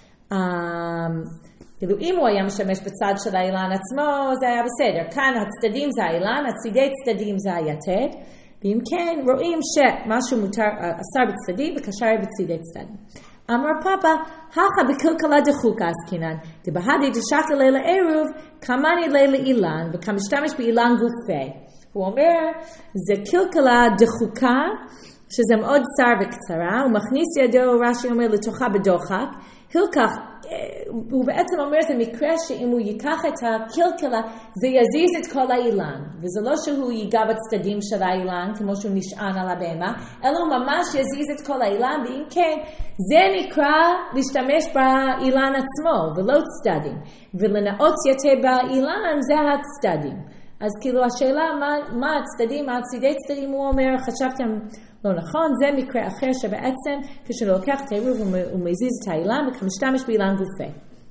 Speaker 1: כאילו אם הוא היה משמש בצד של האילן עצמו, זה היה בסדר. כאן הצדדים זה האילן, הצידי צדדים זה היתד, ואם כן, רואים שמשהו מותר, אסר בצדדים וקשר בצידי צדדים. אמר פאפה, הכה בקלקלה דחוקה עסקינן, דבהדי דשקה לילה עירוב, כמני לילה אילן, וכמשתמש באילן גופי. הוא אומר, זה קלקלה דחוקה, שזה מאוד צר וקצרה, הוא מכניס ידו, רש"י אומר, לתוכה בדוחק, הילקח, הוא בעצם אומר, זה מקרה שאם הוא ייקח את הקלקלה, זה יזיז את כל האילן. וזה לא שהוא ייגע בצדדים של האילן, כמו שהוא נשען על הבהמה, אלא הוא ממש יזיז את כל האילן, ואם כן, זה נקרא להשתמש באילן עצמו, ולא צדדים. ולנאות יתה באילן, זה הצדדים. אז כאילו השאלה, מה, מה הצדדים, מה הצידי צדדים, הוא אומר, חשבתם לא נכון, זה מקרה אחר שבעצם, כשהוא לוקח את העירוב, הוא מזיז את האילן, וכמשתמש באילן גופה.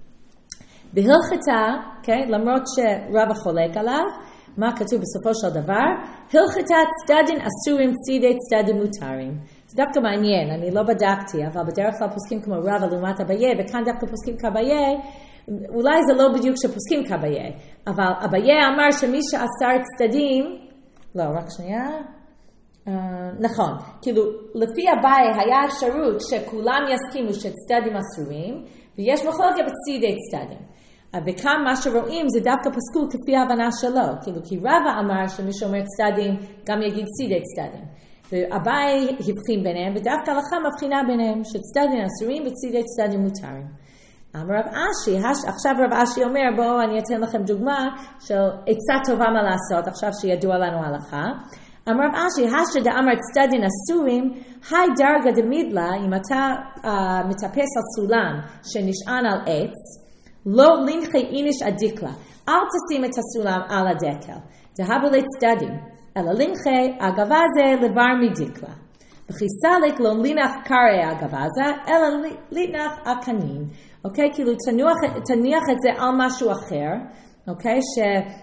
Speaker 1: בהלכתה, okay, למרות שרב החולק עליו, מה כתוב בסופו של דבר? הלכתה צדדים אסורים, צידי צדדים מותרים. זה דווקא מעניין, אני לא בדקתי, אבל בדרך כלל פוסקים כמו רב לעומת אביי, וכאן דווקא פוסקים כאביי, אולי זה לא בדיוק שפוסקים כאביי, אבל אביי אמר שמי שאסר צדדים, לא, רק שנייה, Uh, נכון, כאילו לפי אביי היה אפשרות שכולם יסכימו שצדדים אסורים ויש מחלוקת בצידי צדדים, וכאן מה שרואים זה דווקא פסקו כפי ההבנה שלו, כאילו כי רבא אמר שמי שאומר צדדים גם יגיד צידי צדדים, ואביי הבחין ביניהם, ודווקא הלכה מבחינה ביניהם שצדדים אסורים וצידי צדדים מותרים. אמר רב אשי, עכשיו רב אשי אומר, בואו אני אתן לכם דוגמה של עצה טובה מה לעשות עכשיו שידוע לנו הלכה. אמר רב אשי, השא דאמר צדדים אסורים, היי דרגה דמידלה, אם אתה uh, מטפס על סולם שנשען על עץ, לא לנחי איניש עדיקלה, אל תשים את הסולם על הדקל, דהבו לצדדים, אלא לנחי אגבה זה לבר מדיקלה. וכי סליק לא לנח קרעי אגבה זה, אלא לנח הקנין. אוקיי? כאילו תניח, תניח את זה על משהו אחר, אוקיי? ש...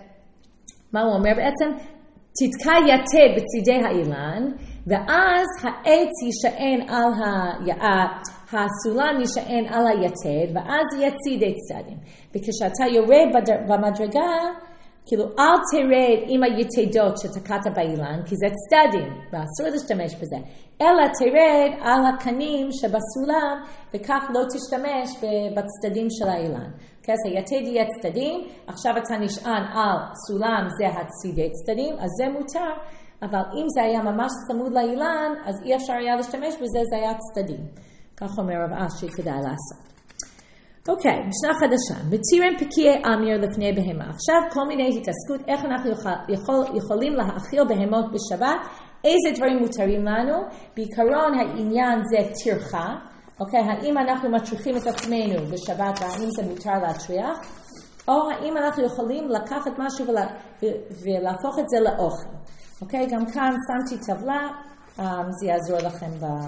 Speaker 1: מה הוא אומר בעצם? תתקע יתד בצידי האילן, ואז העץ יישען על היעד, הסולם יישען על היתד, ואז יהיה צידי צדדים. וכשאתה יורד במדרגה, כאילו אל תרד עם היתדות שתקעת באילן, כי זה צדדים, ואסור להשתמש בזה. אלא תרד על הקנים שבסולם, וכך לא תשתמש בצדדים של האילן. אז היתד יהיה צדדים, עכשיו אתה נשען על סולם, זה הצידי צדדים, אז זה מותר, אבל אם זה היה ממש צמוד לאילן, אז אי אפשר היה להשתמש בזה, זה היה צדדים. כך אומר רב אשי כדאי לעשות. אוקיי, משנה חדשה. מתירים פקיעי אמיר לפני בהמה. עכשיו כל מיני התעסקות, איך אנחנו יכול, יכולים להאכיל בהמות בשבת, איזה דברים מותרים לנו. בעיקרון העניין זה טרחה. אוקיי, האם אנחנו מטריחים את עצמנו בשבת, והאם זה מותר להטריח, או האם אנחנו יכולים לקחת משהו ולה, ולהפוך את זה לאוכל. אוקיי, גם כאן שמתי טבלה, זה יעזור לכם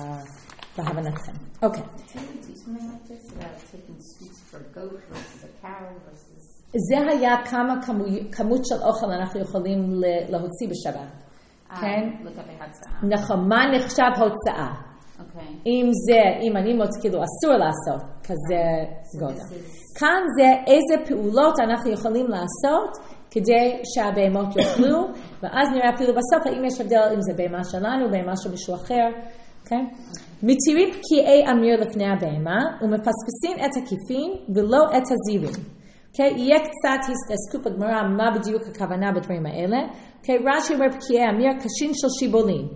Speaker 1: בהבנתכם. אוקיי. זה היה כמה כמות של אוכל אנחנו יכולים להוציא בשבת. כן? נכון, מה נחשב הוצאה? אם זה, אם אני מוצא, כאילו אסור לעשות כזה גודל. כאן זה איזה פעולות אנחנו יכולים לעשות כדי שהבהמות יאכלו, ואז נראה אפילו בסוף האם יש הבדל אם זה בהמה שלנו, בהמה של מישהו אחר. מתירים פקיעי אמיר לפני הבהמה, ומפספסים את הכיפין ולא את הזירים. יהיה קצת הסתעסקות בגמרא מה בדיוק הכוונה בדברים האלה. רש"י אומר פקיעי אמיר קשים של שיבולים,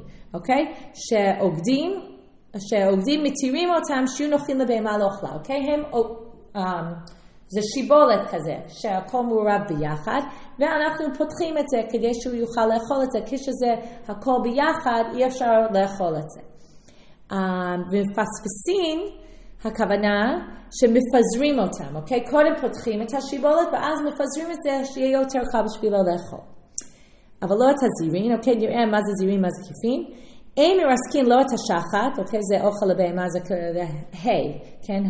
Speaker 1: שעובדים, שעובדים מתירים אותם שיהיו נוחים לבהמה לא אוכלה, אוקיי? הם, um, זה שיבולת כזה, שהכל מעורב ביחד, ואנחנו פותחים את זה כדי שהוא יוכל לאכול את זה, כשזה הכל ביחד, אי אפשר לאכול את זה. Um, ומפספסים, הכוונה שמפזרים אותם, אוקיי? קודם פותחים את השיבולת, ואז מפזרים את זה שיהיה יותר קל בשבילו לאכול. אבל לא את הזירין, אוקיי? נראה מה זה זירין, מה זה כיפין. אין מרסקין לא את השחת, אוקיי? זה אוכל לבהמה, זה היי, כן?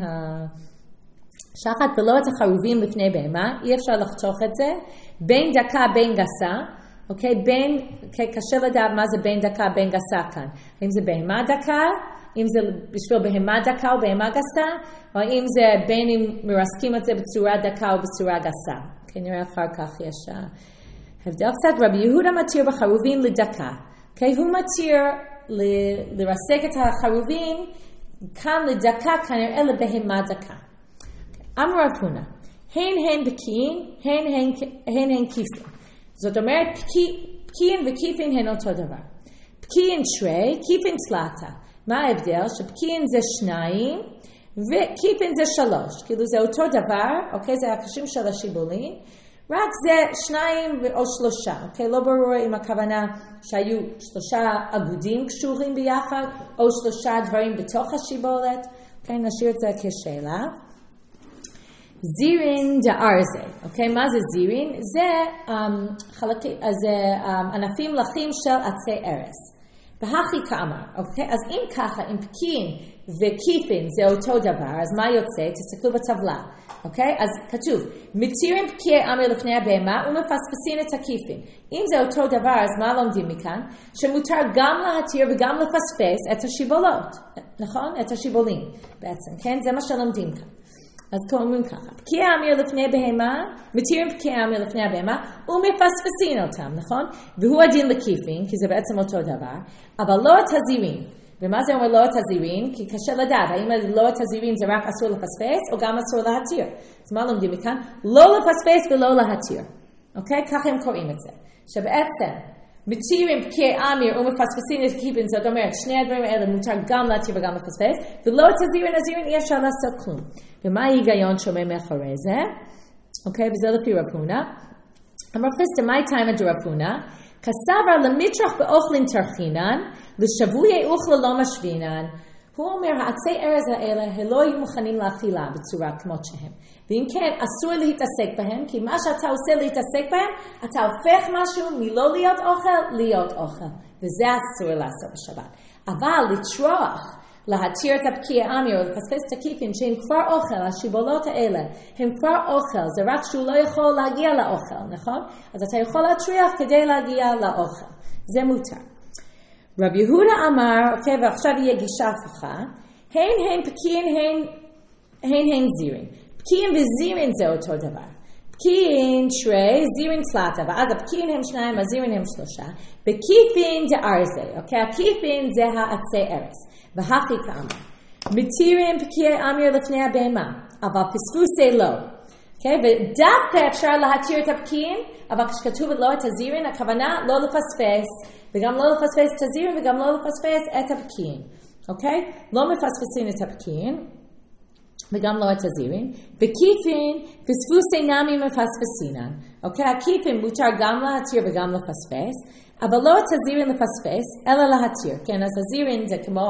Speaker 1: השחת ולא את החרובים לפני בהמה, אי אפשר לחתוך את זה. בין דקה, בין גסה, אוקיי? בין, אוקיי? קשה לדעת מה זה בין דקה, בין גסה כאן. האם זה בהמה דקה, אם זה בשביל בהמה דקה או בהמה גסה, או אם זה בין אם מרסקים את זה בצורה דקה או בצורה גסה. אוקיי? נראה אחר כך יש הבדל קצת. רבי יהודה מתיר בחרובים לדקה. אוקיי? הוא מתיר ל- לרסק את החרובים כאן לדקה, כנראה לבהמה דקה. אמר רב הונא, הן הן בקיעין, הן הן, הן הן כיפין. זאת אומרת, פקיעין וכיפין הן אותו דבר. פקיעין תרי, כיפין תלתה. מה ההבדל? שפקיעין זה שניים, וכיפין זה שלוש, כאילו זה אותו דבר, אוקיי? זה הקשים של השיבולים, רק זה שניים או שלושה, אוקיי? לא ברור אם הכוונה שהיו שלושה אגודים קשורים ביחד, או שלושה דברים בתוך השיבולת, אוקיי? נשאיר את זה כשאלה. זירין דארזה, אוקיי? מה זה זירין? זה um, חלקי, זה um, ענפים לחים של עצי ארס. בהכי כאמר, אוקיי? אז אם ככה, אם פקין וקיפין זה אותו דבר, אז מה יוצא? תסתכלו בטבלה, אוקיי? אז כתוב, מתירים פקיעי אמר לפני הבהמה ומפספסין את הקיפין. אם זה אותו דבר, אז מה לומדים מכאן? שמותר גם להתיר וגם לפספס את השיבולות, נכון? את השיבולים בעצם, כן? זה מה שלומדים כאן. אז אומרים ככה, פקיעי אמר לפני הבהמה, מתירים פקיעי אמר לפני הבהמה, ומפספסין אותם, נכון? והוא הדין לקיפין, כי זה בעצם אותו דבר, אבל לא את הזירין. ומה זה אומר לא את הזירין? כי קשה לדעת, האם לא את הזירין זה רק אסור לפספס, או גם אסור להתיר. אז מה לומדים מכאן? לא לפספס ולא להתיר. אוקיי? ככה הם קוראים את זה. שבעצם, מתירים פקיעי אמר ומפספסין את הקיפין, זאת אומרת, שני הדברים האלה מותר גם להתיר וגם לפספס, ולא את הזירין, הזירין אי אפשר לעשות כלום. ומה ההיגיון שומע מאחורי זה? אוקיי, וזה לפי רב הונא. אמר פיסטה, מה טיימא דרב הונא? כסבר למצרח באוכלין תרחינן, לשבויי אוכלה לא משווינן. הוא אומר, העצי ארז האלה, הם לא יהיו מוכנים לאכילה בצורה כמות שהם. ואם כן, אסור להתעסק בהם, כי מה שאתה עושה להתעסק בהם, אתה הופך משהו מלא להיות אוכל, להיות אוכל. וזה אסור לעשות בשבת. אבל לצרוח, להתיר את הפקיעי אמר או לפספס את הקיפין שהם כבר אוכל, השיבולות האלה הם כבר אוכל, זה רק שהוא לא יכול להגיע לאוכל, נכון? אז אתה יכול להטריח כדי להגיע לאוכל, זה מותר. רב יהודה אמר, אוקיי, ועכשיו יהיה גישה הפוכה, הן הן פקיעין, הן הן הן זירין. פקיעין וזירין זה אותו דבר. פקיעין תרי, זירין תלתה, ואז הפקיעין הם שניים, הזירין הם שלושה. בקיפין זה ארזה, אוקיי? הקיפין זה העצי ארס. והכי כאמר, מתירים פקיעי אמר לפני הבהמה, אבל פספוסי לא. Okay? ודווקא אפשר להתיר את הפקיעין, אבל כשכתוב לא את הזירין, הכוונה לא לפספס, וגם לא לפספס את הזירין, וגם לא לפספס את הפקיעין. Okay? לא מפספסים את הפקיעין, וגם לא את הזירין. בקיפין, פספוסי נמי מפספסינן. Okay? הקיפין מותר גם להתיר וגם לפספס, אבל לא את הזירין לפספס, אלא להתיר. כן, אז הזירין זה כמו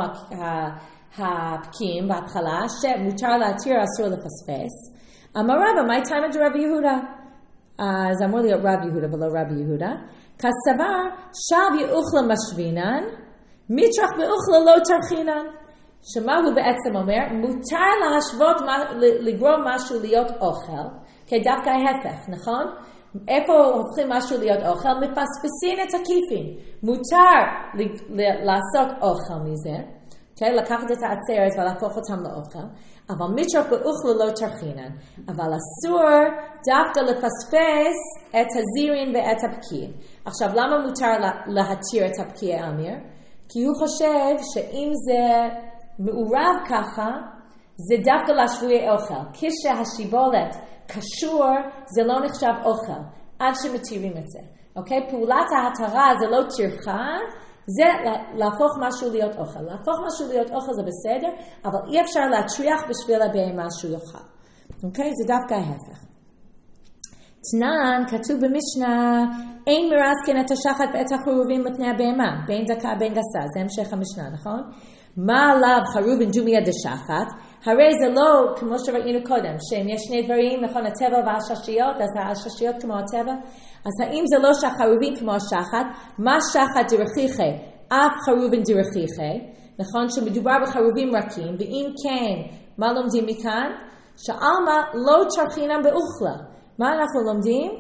Speaker 1: הפקיעים בהתחלה, שמותר להתיר, אסור לפספס. אמר רבא, מה טיימא דרב יהודה? אז אמור להיות רב יהודה ולא רב יהודה. כסבר, שב יאוכלה משווינן, מצרח באוכלה לא תרחינן. שמה הוא בעצם אומר? מותר להשוות, לגרום משהו להיות אוכל, כי דווקא ההפך, נכון? איפה הופכים משהו להיות אוכל? מפספסים את הקיפין. מותר לעשות אוכל מזה, okay? לקחת את העצרת ולהפוך אותם לאוכל, אבל מצ'רח באוכלו לא תרחינן. אבל אסור דווקא לפספס את הזירין ואת הפקיעין. עכשיו, למה מותר להתיר את הפקיעי אמר? כי הוא חושב שאם זה מעורב ככה, זה דווקא לשבויי אוכל. כשהשיבולת קשור, זה לא נחשב אוכל, עד שמתירים את זה. אוקיי? פעולת ההתרה זה לא טרחה, זה להפוך משהו להיות אוכל. להפוך משהו להיות אוכל זה בסדר, אבל אי אפשר להטריח בשביל הבהמה שהוא יאכל. אוקיי? זה דווקא ההפך. תנן, כתוב במשנה, אין מרסקין את השחת ואת החרובים לפני הבהמה, בין דקה בין גסה, זה המשך המשנה, נכון? מה עליו חרובין דומיה דשחת? הרי זה לא כמו שראינו קודם, שאם יש שני דברים, נכון, הטבע והששיות, אז הששיות כמו הטבע, אז האם זה לא שהחרובין כמו השחת? מה שחת דרכיכי? אף חרובין דרכיכי, נכון, שמדובר בחרובים רכים, ואם כן, מה לומדים מכאן? שעלמה לא תרחינם באוכלה. מה אנחנו לומדים?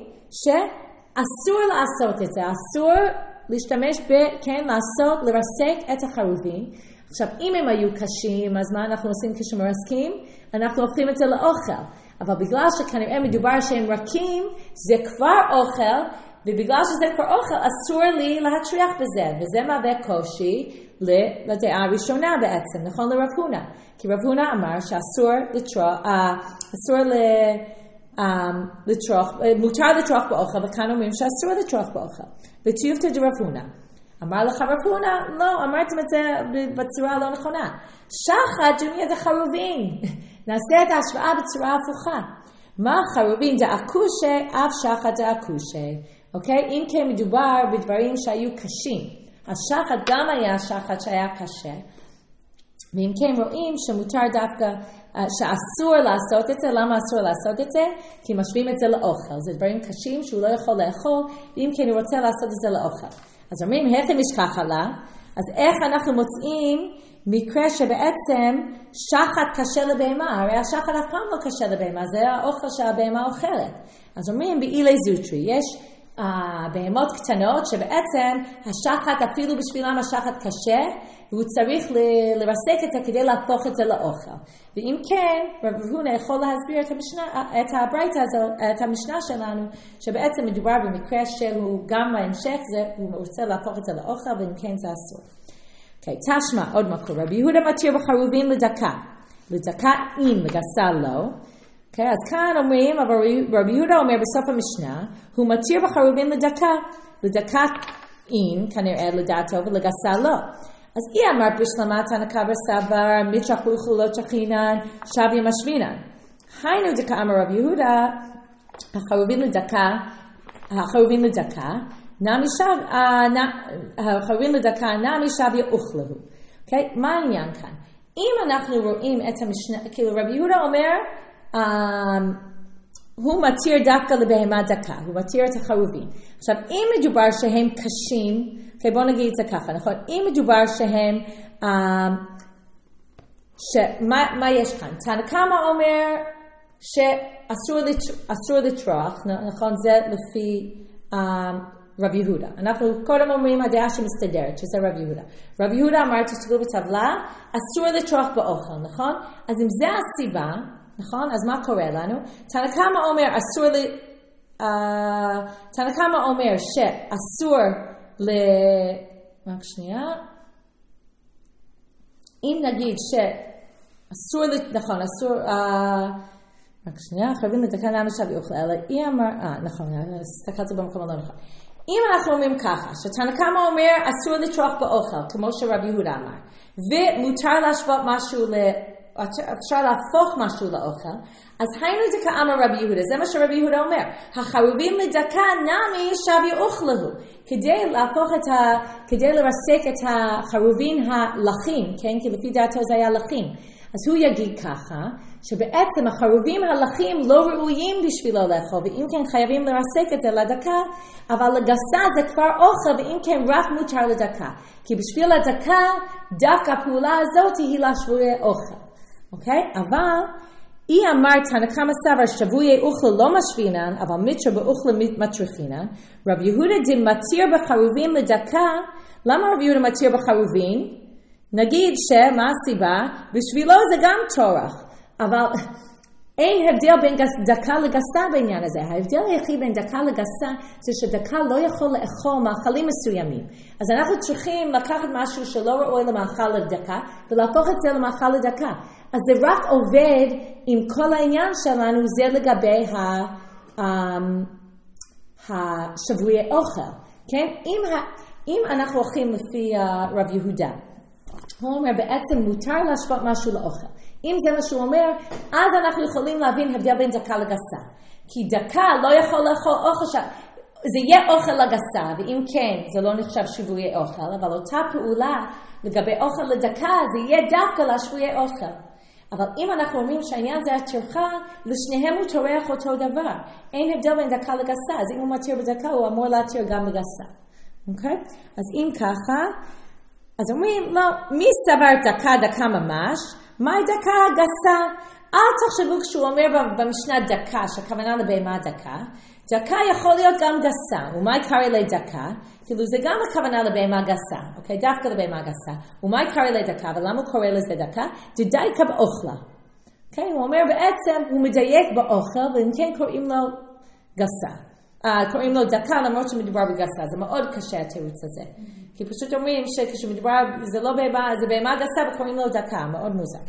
Speaker 1: שאסור לעשות את זה, אסור להשתמש ב, כן, לעשות, לרסק את החרובים. עכשיו, אם הם היו קשים, אז מה אנחנו עושים כשמרסקים? אנחנו הופכים את זה לאוכל. אבל בגלל שכנראה מדובר שהם רכים, זה כבר אוכל, ובגלל שזה כבר אוכל, אסור לי להטריח בזה. וזה מהווה קושי לדעה הראשונה בעצם, נכון לרב הונא. כי רב הונא אמר שאסור לטרוח, אסור לטרוח, מותר לטרוח באוכל, וכאן אומרים שאסור לטרוח באוכל. וטיובתא דרב הונא. אמר לך רב הונא, לא, אמרתם את זה בצורה לא נכונה. שחת, ג'מיה זה חרובין. נעשה את ההשוואה בצורה הפוכה. מה חרובין דאקושה, אף שחת דאקושה. אוקיי? אם כן מדובר בדברים שהיו קשים. השחת גם היה שחת שהיה קשה. ואם כן רואים שמותר דווקא, שאסור לעשות את זה. למה אסור לעשות את זה? כי משווים את זה לאוכל. זה דברים קשים שהוא לא יכול לאכול, ואם כן הוא רוצה לעשות את זה לאוכל. אז אומרים, איך הם ישכח עליו? אז איך אנחנו מוצאים מקרה שבעצם שחת קשה לבהמה? הרי השחת אף פעם לא קשה לבהמה, זה האוכל שהבהמה אוכלת. אז אומרים, באילי זוטרי, יש uh, בהמות קטנות שבעצם השחת, אפילו בשבילם השחת קשה, והוא צריך ל- לרסק את זה כדי להפוך את זה לאוכל. ואם כן, רב הונא יכול להסביר את המשנה, את הברייתא הזו, את המשנה שלנו, שבעצם מדובר במקרה שהוא גם בהמשך, זה, הוא רוצה להפוך את זה לאוכל, ואם כן זה אסור. אוקיי, okay, תשמע עוד מקור. רבי יהודה מתיר בחרובין לדקה. לדקה אין, לגסה לא. אוקיי, okay, אז כאן אומרים, אבל רבי יהודה אומר בסוף המשנה, הוא מתיר בחרובין לדקה. לדקה אין, כנראה לדעתו, ולגסה לא. אז אי אמר בשלמת הנקה בסבר, מתשחו חולות שכינן, שווים משווינן. היינו דקה אמר רב יהודה, החרובין לדקה, החרובין לדקה, נמי שב, החרובין לדקה, נמי שב יאוכלו. אוקיי? מה העניין כאן? אם אנחנו רואים את המשנה, כאילו רב יהודה אומר, הוא מתיר דווקא לבהמה דקה, הוא מתיר את החרובין. עכשיו, אם מדובר שהם קשים, okay, בואו נגיד את זה ככה, נכון? אם מדובר שהם, uh, שמה, מה יש כאן? תנא קמא אומר שאסור לטרוח, לטרוח, נכון? זה לפי uh, רב יהודה. אנחנו קודם אומרים הדעה שמסתדרת, שזה רב יהודה. רב יהודה אמר, תסתכלו בטבלה, אסור לטרוח באוכל, נכון? אז אם זה הסיבה, נכון? אז מה קורה לנו? תנא קמא אומר, אסור ל... Uh, תנא קמא אומר שאסור ל... רק שנייה. אם נגיד שאסור, נכון, אסור, רק שנייה, חייבים לתקן למה שווה יאכל, אלא אי אמר, אה, נכון, הסתכלתי במקום לא נכון. אם אנחנו אומרים ככה, שתנא קמא אומר אסור לטרוח באוכל, כמו שרב יהודה אמר, ומותר להשוות משהו ל... אפשר להפוך משהו לאוכל, אז היינו דקה אמר רבי יהודה, זה מה שרבי יהודה אומר, החרובים לדקה נמי שב יאוכלו, כדי להפוך את ה... כדי לרסק את החרובים הלחים, כן? כי לפי דעתו זה היה לחים. אז הוא יגיד ככה, שבעצם החרובים הלחים לא ראויים בשבילו לאכול, ואם כן חייבים לרסק את זה לדקה, אבל לגסה זה כבר אוכל, ואם כן רק מותר לדקה. כי בשביל הדקה, דווקא הפעולה הזאת היא לשבועי אוכל. אוקיי? אבל אי אמר תנא קמא סבר שבועי אוכל לא משווינן, אבל מיטרא באוכל מטריחינן, רב יהודה דמתיר בחרובין לדקה, למה רב יהודה מתיר בחרובין? נגיד שמה הסיבה? בשבילו זה גם טורח, אבל אין הבדל בין דקה לגסה בעניין הזה. ההבדל היחיד בין דקה לגסה זה שדקה לא יכול לאכול מאכלים מסוימים. אז אנחנו צריכים לקחת משהו שלא ראוי למאכל לדקה, ולהפוך את זה למאכל לדקה. אז זה רק עובד עם כל העניין שלנו, זה לגבי השבועי אוכל. כן? אם, אם אנחנו הולכים לפי רב יהודה, הוא אומר בעצם מותר להשוות משהו לאוכל. אם זה מה שהוא אומר, אז אנחנו יכולים להבין הבדל בין דקה לגסה. כי דקה לא יכול לאכול אוכל, ש... זה יהיה אוכל לגסה, ואם כן, זה לא נחשב שבועי אוכל, אבל אותה פעולה לגבי אוכל לדקה, זה יהיה דווקא לשבועי אוכל. אבל אם אנחנו אומרים שהעניין זה הטרחה, לשניהם הוא טורח אותו דבר. אין הבדל בין דקה לגסה, אז אם הוא מתיר בדקה, הוא אמור להתיר גם בגסה. אוקיי? אז אם ככה, אז אומרים, לא, מי סבר דקה דקה ממש? מהי דקה גסה? אל תחשבו כשהוא אומר במשנה דקה, שהכוונה לבהמה דקה, דקה יכול להיות גם גסה. ומה יקרא לי דקה? כאילו זה גם הכוונה לבהמה גסה, אוקיי? דווקא לבהמה גסה. ומה יקרא לי דקה? ולמה הוא קורא לזה דקה? דדייקה באוכלה. אוקיי? הוא אומר בעצם, הוא מדייק באוכל, ואם כן קוראים לו גסה. Uh, קוראים לו דקה למרות שמדובר בגסה. זה מאוד קשה התירוץ הזה. כי פשוט אומרים שכשמדובר, זה לא בהמה, זה בהמה גסה וקוראים לו דקה. מאוד מוזר.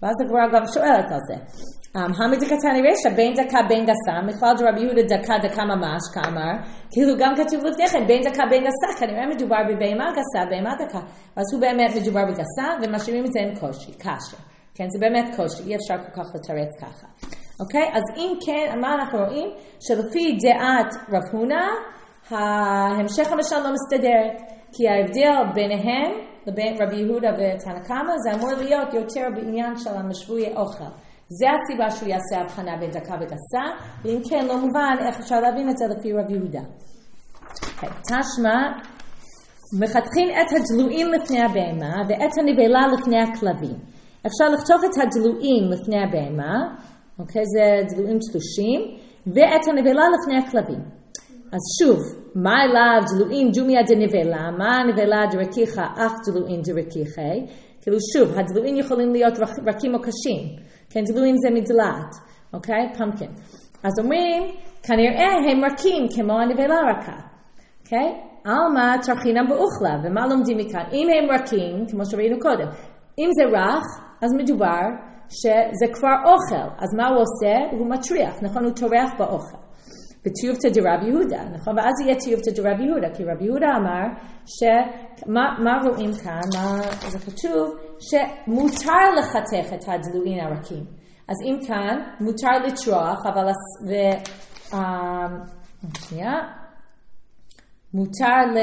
Speaker 1: ואז הגמרא גם שואלת על זה. המדקתני רשע, בין דקה בין גסה, מכלל דרבי יהודה דקה דקה ממש, כאמר, כאילו גם כתוב לפני כן, בין דקה בין גסה, כנראה מדובר בבהמה גסה, בהמה דקה, אז הוא באמת מדובר בגסה, ומשאירים את זה עם קושי, קשה. כן, זה באמת קושי, אי אפשר כל כך לתרץ ככה. אוקיי? אז אם כן, מה אנחנו רואים? שלפי דעת רב הונא, ההמשך המשל לא מסתדרת, כי ההבדל ביניהם, לבין רבי יהודה ותנא קמא, זה אמור להיות יותר בעניין של המשבועי אוכל. זה הסיבה שהוא יעשה הבחנה בין דקה וגסה, ואם כן לא מובן איך אפשר להבין את זה לפי רב יהודה. Okay, תשמע, מחתכים את הדלויים לפני הבהמה ואת הנבלה לפני הכלבים. אפשר לחתוך את הדלויים לפני הבהמה, okay, זה דלויים תלושים, ואת הנבלה לפני הכלבים. אז שוב, מה אליו דלויים דומיה דנבלה, מה הנבלה דרקיחה אף דלויים דרקיחי, כאילו שוב, הדלויים יכולים להיות רכים או קשים, כן, דלויים זה מדלעת, אוקיי? פמפקין. אז אומרים, כנראה הם רכים כמו הנבלה רכה, אוקיי? אלמה תרחינם באוכלה, ומה לומדים מכאן? אם הם רכים, כמו שראינו קודם, אם זה רך, אז מדובר שזה כבר אוכל, אז מה הוא עושה? הוא מטריח, נכון? הוא טורח באוכל. בתיובתא דרב יהודה, נכון? ואז יהיה תיובתא דרב יהודה, כי רב יהודה אמר שמה מה רואים כאן, מה זה חשוב, שמותר לחתך את הדלויים הרכים. אז אם כאן, מותר לטרוח, אבל ו, uh, שנייה, מותר ל...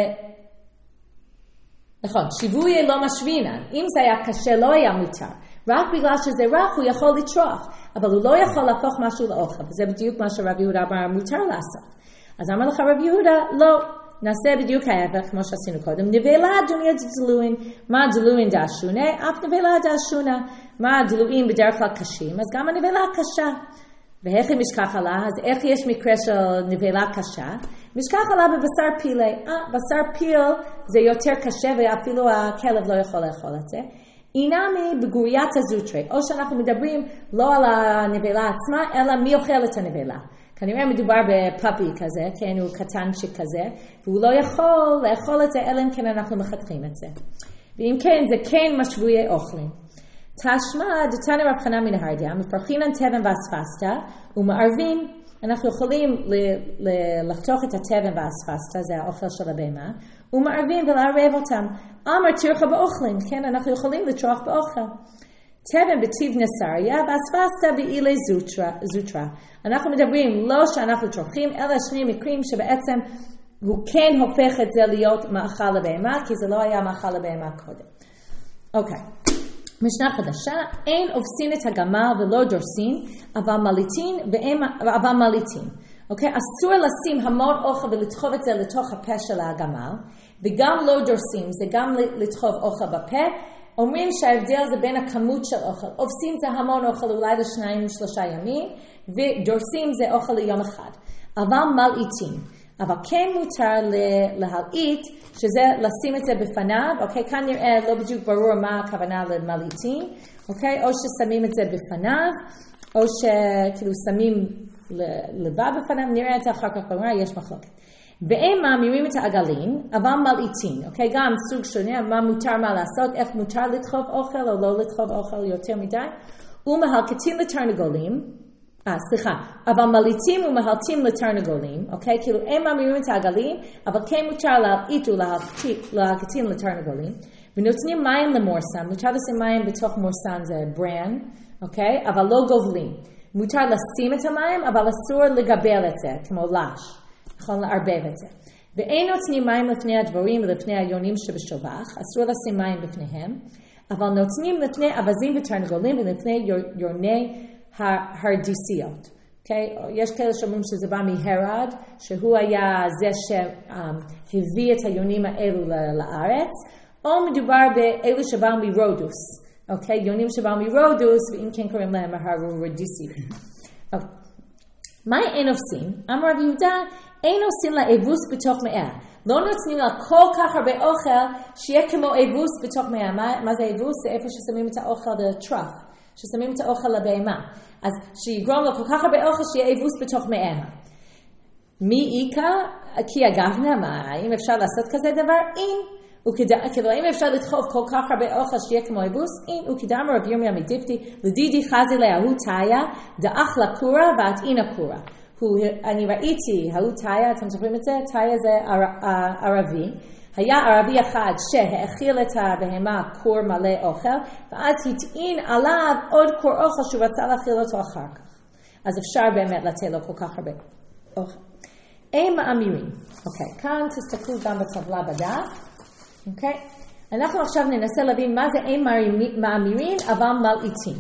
Speaker 1: נכון, שיווי לא משווינן. אם זה היה קשה, לא היה מותר. רק בגלל שזה רך, הוא יכול לטרוח. אבל הוא לא יכול להפוך משהו לאוכל. וזה בדיוק מה שרב יהודה אמר, מותר לעשות. אז אמר לך רב יהודה, לא, נעשה בדיוק ההפך, כמו שעשינו קודם. נבלה דומיה דלויים. מה דלויים דאשונה? אף נבלה דאשונה. מה דלויים בדרך כלל קשים? אז גם הנבלה קשה. ואיך היא משכח עלה? אז איך יש מקרה של נבלה קשה? משכח עלה בבשר פילה. אה, בשר פיל זה יותר קשה, ואפילו הכלב לא יכול לאכול את זה. אינמי בגוריית הזוטרי, או שאנחנו מדברים לא על הנבלה עצמה, אלא מי אוכל את הנבלה. כנראה מדובר בפאפי כזה, כן, הוא קטנצ'יק כזה, והוא לא יכול לאכול את זה, אלא אם כן אנחנו מחתכים את זה. ואם כן, זה כן משבועי אוכלים. תשמע, דתנא רב חנן מן ההרדעה, מפרחינן תבן ואספסתא, ומערבים, אנחנו יכולים ל- ל- לחתוך את התבן והאספסתא, זה האוכל של הבהמה, ומערבים ולערב אותם. אמר תרחה באוכלים, כן, אנחנו יכולים לטרוח באוכל. תבן בטיב נסריה, ואספסתא באילי זוטרה, זוטרה. אנחנו מדברים לא שאנחנו טורחים, אלא שני מקרים שבעצם הוא כן הופך את זה להיות מאכל לבהמה, כי זה לא היה מאכל לבהמה קודם. אוקיי. משנה חדשה, אין אופסין את הגמל ולא דורסין, אבל מליטין, אבל מליטין. אוקיי? אסור לשים המון אוכל ולדחוב את זה לתוך הפה של הגמל, וגם לא דורסים, זה גם לדחוב אוכל בפה. אומרים שההבדל זה בין הכמות של אוכל. אופסין זה המון אוכל אולי לשניים שלושה ימים, ודורסים זה אוכל ליום אחד. אבל מלעיטים. אבל כן מותר להלעיט, שזה לשים את זה בפניו, אוקיי? כאן נראה לא בדיוק ברור מה הכוונה למלעיטים, אוקיי? או ששמים את זה בפניו, או שכאילו שמים לבד בפניו, נראה את זה אחר כך בגמרא, יש מחלוקת. והם מאמירים את העגלים, אבל מלעיטים, אוקיי? גם סוג שונה, מה מותר מה לעשות, איך מותר לדחוף אוכל או לא לדחוף אוכל יותר מדי, ומהלקטים לתרנגולים, אה, סליחה, אבל מליטים ומהלטים לתרנגולים, אוקיי? כאילו הם מאמירים את העגלים, אבל כן מותר להלעיט ולהלקטים לתרנגולים, ונותנים מים למורסן, מותר לשים מים בתוך מורסן, זה ברן, אוקיי? אבל לא גובלים. מותר לשים את המים, אבל אסור לגבל את זה, כמו לש. יכול לערבב את זה. ואין נותנים מים לפני הדבורים ולפני היונים שבשובח, אסור לשים מים לפניהם, אבל נותנים לפני אבזים ותרנגולים ולפני יוני ההרדיסיות. Okay? יש כאלה שאומרים שזה בא מהרד, שהוא היה זה שהביא את היונים האלו לארץ, או מדובר באלו שבאו מרודוס. Okay? יונים שבאו מרודוס, ואם כן קוראים להם הרדיסיות. Okay. מה אין עושים? אמר רב יהודה, אין עושים לה אבוס בתוך מאה. לא נותנים לה כל כך הרבה אוכל שיהיה כמו אבוס בתוך מאה. מה, מה זה אבוס? זה איפה ששמים את האוכל לטרף, ששמים את האוכל לבהמה. אז שיגרום לו כל כך הרבה אוכל שיהיה אבוס בתוך מאה. מי איקה? כי אגב נאמה, האם אפשר לעשות כזה דבר? אין. כאילו, האם אפשר לדחוף כל כך הרבה אוכל שיהיה כמו אבוס? אין, וכדאמר רב ירמיה מדיפתי, לדידי חזי להוא תאיה, דאח לקורה ועתינה קורה. אני ראיתי, ההוא תאיה, אתם זוכרים את זה? תאיה זה ערבי. היה ערבי אחד שהאכיל את הבהמה קור מלא אוכל, ואז הטעין עליו עוד קור אוכל שהוא רצה להאכיל אותו אחר כך. אז אפשר באמת לתת לו כל כך הרבה אוכל. אין מאמירים. אוקיי, כאן תסתכלו גם בטבלה בדף. אוקיי? אנחנו עכשיו ננסה להבין מה זה אין מאמירים, אבל מלעיטים.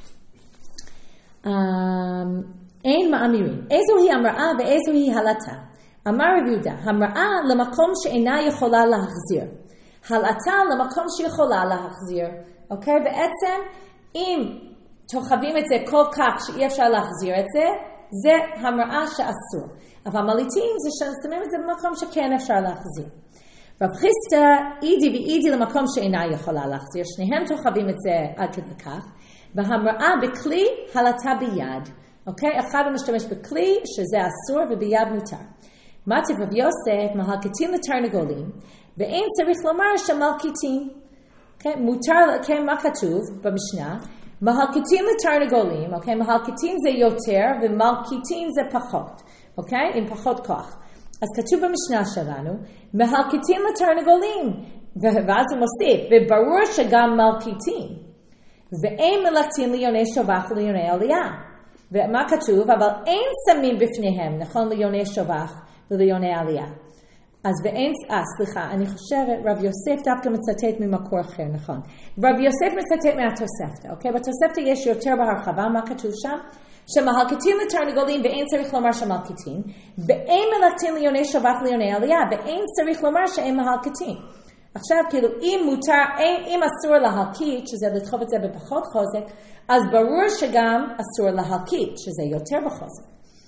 Speaker 1: אין מאמירים. איזו היא המראה ואיזו היא הלטה? אמר רב יהודה, המראה למקום שאינה יכולה להחזיר. הלטה למקום שיכולה להחזיר. אוקיי? בעצם, אם תוחבים את זה כל כך שאי אפשר להחזיר את זה, זה המראה שאסור. אבל מלעיטים זה ששמים את זה במקום שכן אפשר להחזיר. רב חיסטה, אידי ואידי למקום שאינה יכולה להחזיר. שניהם תוחבים את זה עד כדי כך. והמראה בכלי הלטה ביד. אוקיי? אחד הוא משתמש בכלי שזה אסור וביד מותר. מתי רב יוסף, מהלקיטים לתרנגולים, ואין צריך לומר שמלקיטים. אוקיי? מותר, כן, מה כתוב במשנה? מהלקיטים לתרנגולים, אוקיי? מהלקיטים זה יותר ומלקיטים זה פחות. אוקיי? עם פחות כוח. אז כתוב במשנה שלנו, מהלקיטים לתרנגולים, ואז הוא מוסיף, וברור שגם מלקיטים, ואין מלקטים ליוני שובח וליוני עלייה. ומה כתוב? אבל אין שמים בפניהם, נכון, ליוני שובח וליוני עלייה. אז ואין, אה, סליחה, אני חושבת, רב יוסף דווקא מצטט ממקור אחר, נכון. רב יוסף מצטט מהתוספתא, אוקיי? בתוספתא יש יותר בהרחבה, מה כתוב שם? שמהלקיטים לתרנגולים ואין צריך לומר שמלקיטים, ואין מלקטים ליוני שובח ליוני עלייה, ואין צריך לומר שאין מהלקיטים. עכשיו, כאילו, אם מותר, אם אסור להלקיט, שזה לדחוף את זה בפחות חוזק, אז ברור שגם אסור להלקיט, שזה יותר בחוזק.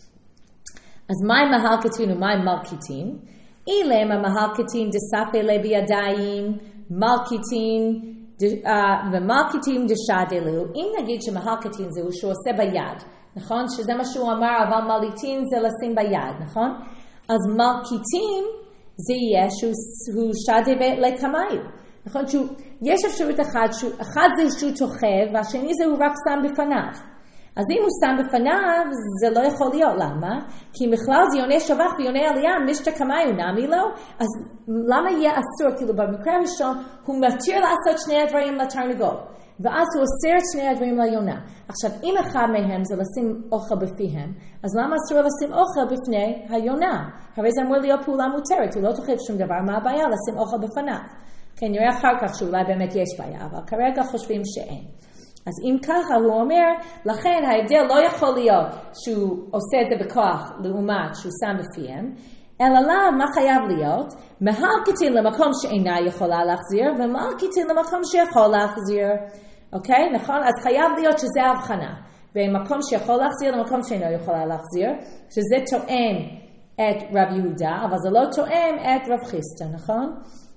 Speaker 1: אז מה עם מהלקיטים ומה עם מלקיטים? אילם המהלקיטים דספה אלה בידיים, מלקיטים, ומלקיטים דשדלו. אם נגיד שמהלקיטים זהו שהוא עושה ביד, נכון? שזה מה שהוא אמר, אבל מלעיטים זה לשים ביד, נכון? אז מלקיטים זה יהיה שהוא שדה לקמאי. נכון? יש אפשרות אחת, אחד זה שהוא תוחב, והשני זה הוא רק שם בפניו. אז אם הוא שם בפניו, זה לא יכול להיות. למה? כי בכלל זה יוני שבח ויוני עלייה, משתה קמאי הוא נמי לו, אז למה יהיה אסור? כאילו במקרה הראשון, הוא מתיר לעשות שני הדברים לתרנגול. ואז הוא אוסר את שני הדברים ליונה. עכשיו, אם אחד מהם זה לשים אוכל בפיהם, אז למה אסור לשים אוכל בפני היונה? הרי זה אמור להיות פעולה מותרת, הוא לא תוחב שום דבר, מה הבעיה? לשים אוכל בפניו. כן, נראה אחר כך שאולי באמת יש בעיה, אבל כרגע חושבים שאין. אז אם ככה הוא אומר, לכן ההבדל לא יכול להיות שהוא עושה את זה בכוח לעומת שהוא שם בפיהם, אלא לה, מה חייב להיות? מהלקיטים למקום שאינה יכולה להחזיר, ומלקיטים למקום שיכול להחזיר. אוקיי? נכון? אז חייב להיות שזה ההבחנה. בין מקום שיכול להחזיר למקום שאינה יכולה להחזיר, שזה תואם את רב יהודה, אבל זה לא תואם את רב חיסטה, נכון?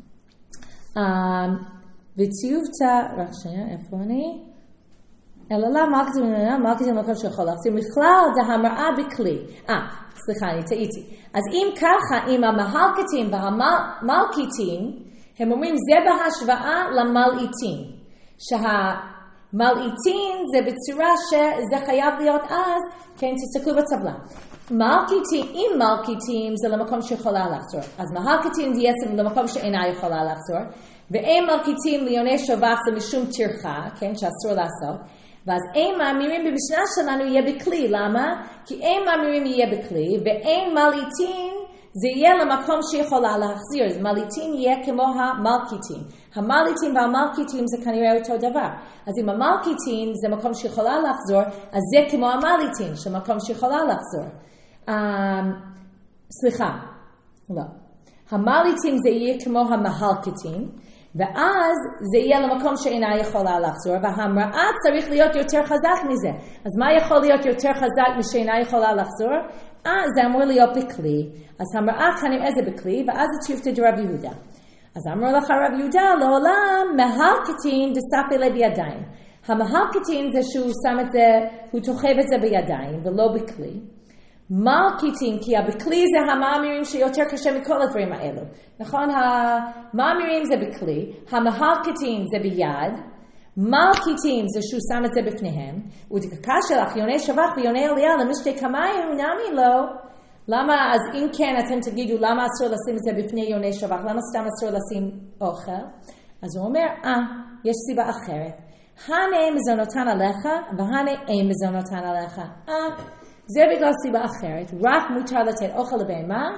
Speaker 1: וציובתא, רק שנייה, איפה אני? אלא לה, מלקיטים למקום שיכול להחזיר. בכלל זה המראה בכלי. אה, סליחה, אני טעיתי. אז אם ככה, אם המהלקיטים והמלקיטים, הם אומרים זה בהשוואה למלעיטים. שהמלעיטים זה בצורה שזה חייב להיות אז, כן, תסתכלו בטבלה. מלקיטים, אם מלקיטים זה למקום שיכולה לחזור. אז מהלקיטים זה יצא למקום שאינה יכולה לחזור. ואין מלקיטים ליוני שבח זה משום טרחה, כן, שאסור לעשות. ואז אין מאמירים במשנה שלנו יהיה בכלי. למה? כי אין מאמירים יהיה בכלי, ואין מלעיטים זה יהיה למקום שיכולה להחזיר. אז מלעיטים יהיה כמו המלקיטים. המלעיטים והמלקיטים זה כנראה אותו דבר. אז אם המלקיטים זה מקום שיכולה לחזור, אז זה כמו המלעיטים, שמקום שיכולה לחזור. Um, סליחה, לא. המלעיטים זה יהיה כמו המהלקיטים, ואז זה יהיה למקום שאינה יכולה לחזור, והמראה צריך להיות יותר חזק מזה. אז מה יכול להיות יותר חזק משאינה יכולה לחזור? אה, זה אמור להיות בכלי. אז המראה כנראה זה בכלי, ואז זה תיובתא דרב יהודה. אז אמר לך רב יהודה, לעולם מהלקיטין דספה אלה בידיים. המהלקיטין זה שהוא שם את זה, הוא תוחב את זה בידיים, ולא בכלי. מלכיתים, כי בכלי זה המאמירים שיותר קשה מכל הדברים האלו. נכון? המאמירים זה בכלי, המהלכיתים זה ביד, מלכיתים זה שהוא שם את זה בפניהם, ודקקה שלך יוני שבח ויוני עלייה למשתי כמיים נמי לא. למה, אז אם כן אתם תגידו למה אסור לשים את זה בפני יוני שבח, למה סתם אסור לשים אוכל? אז הוא אומר, אה, יש סיבה אחרת. הנה מזונותן עליך, והנה אין מזונותן עליך. אה, זה בגלל סיבה אחרת. רק מותר לתת אוכל לבהמה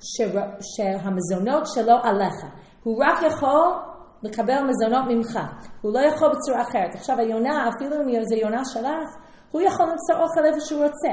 Speaker 1: שהמזונות שלו עליך. הוא רק יכול לקבל מזונות ממך. הוא לא יכול בצורה אחרת. עכשיו היונה, אפילו אם זה יונה שלך, הוא יכול למצוא אוכל איפה שהוא רוצה.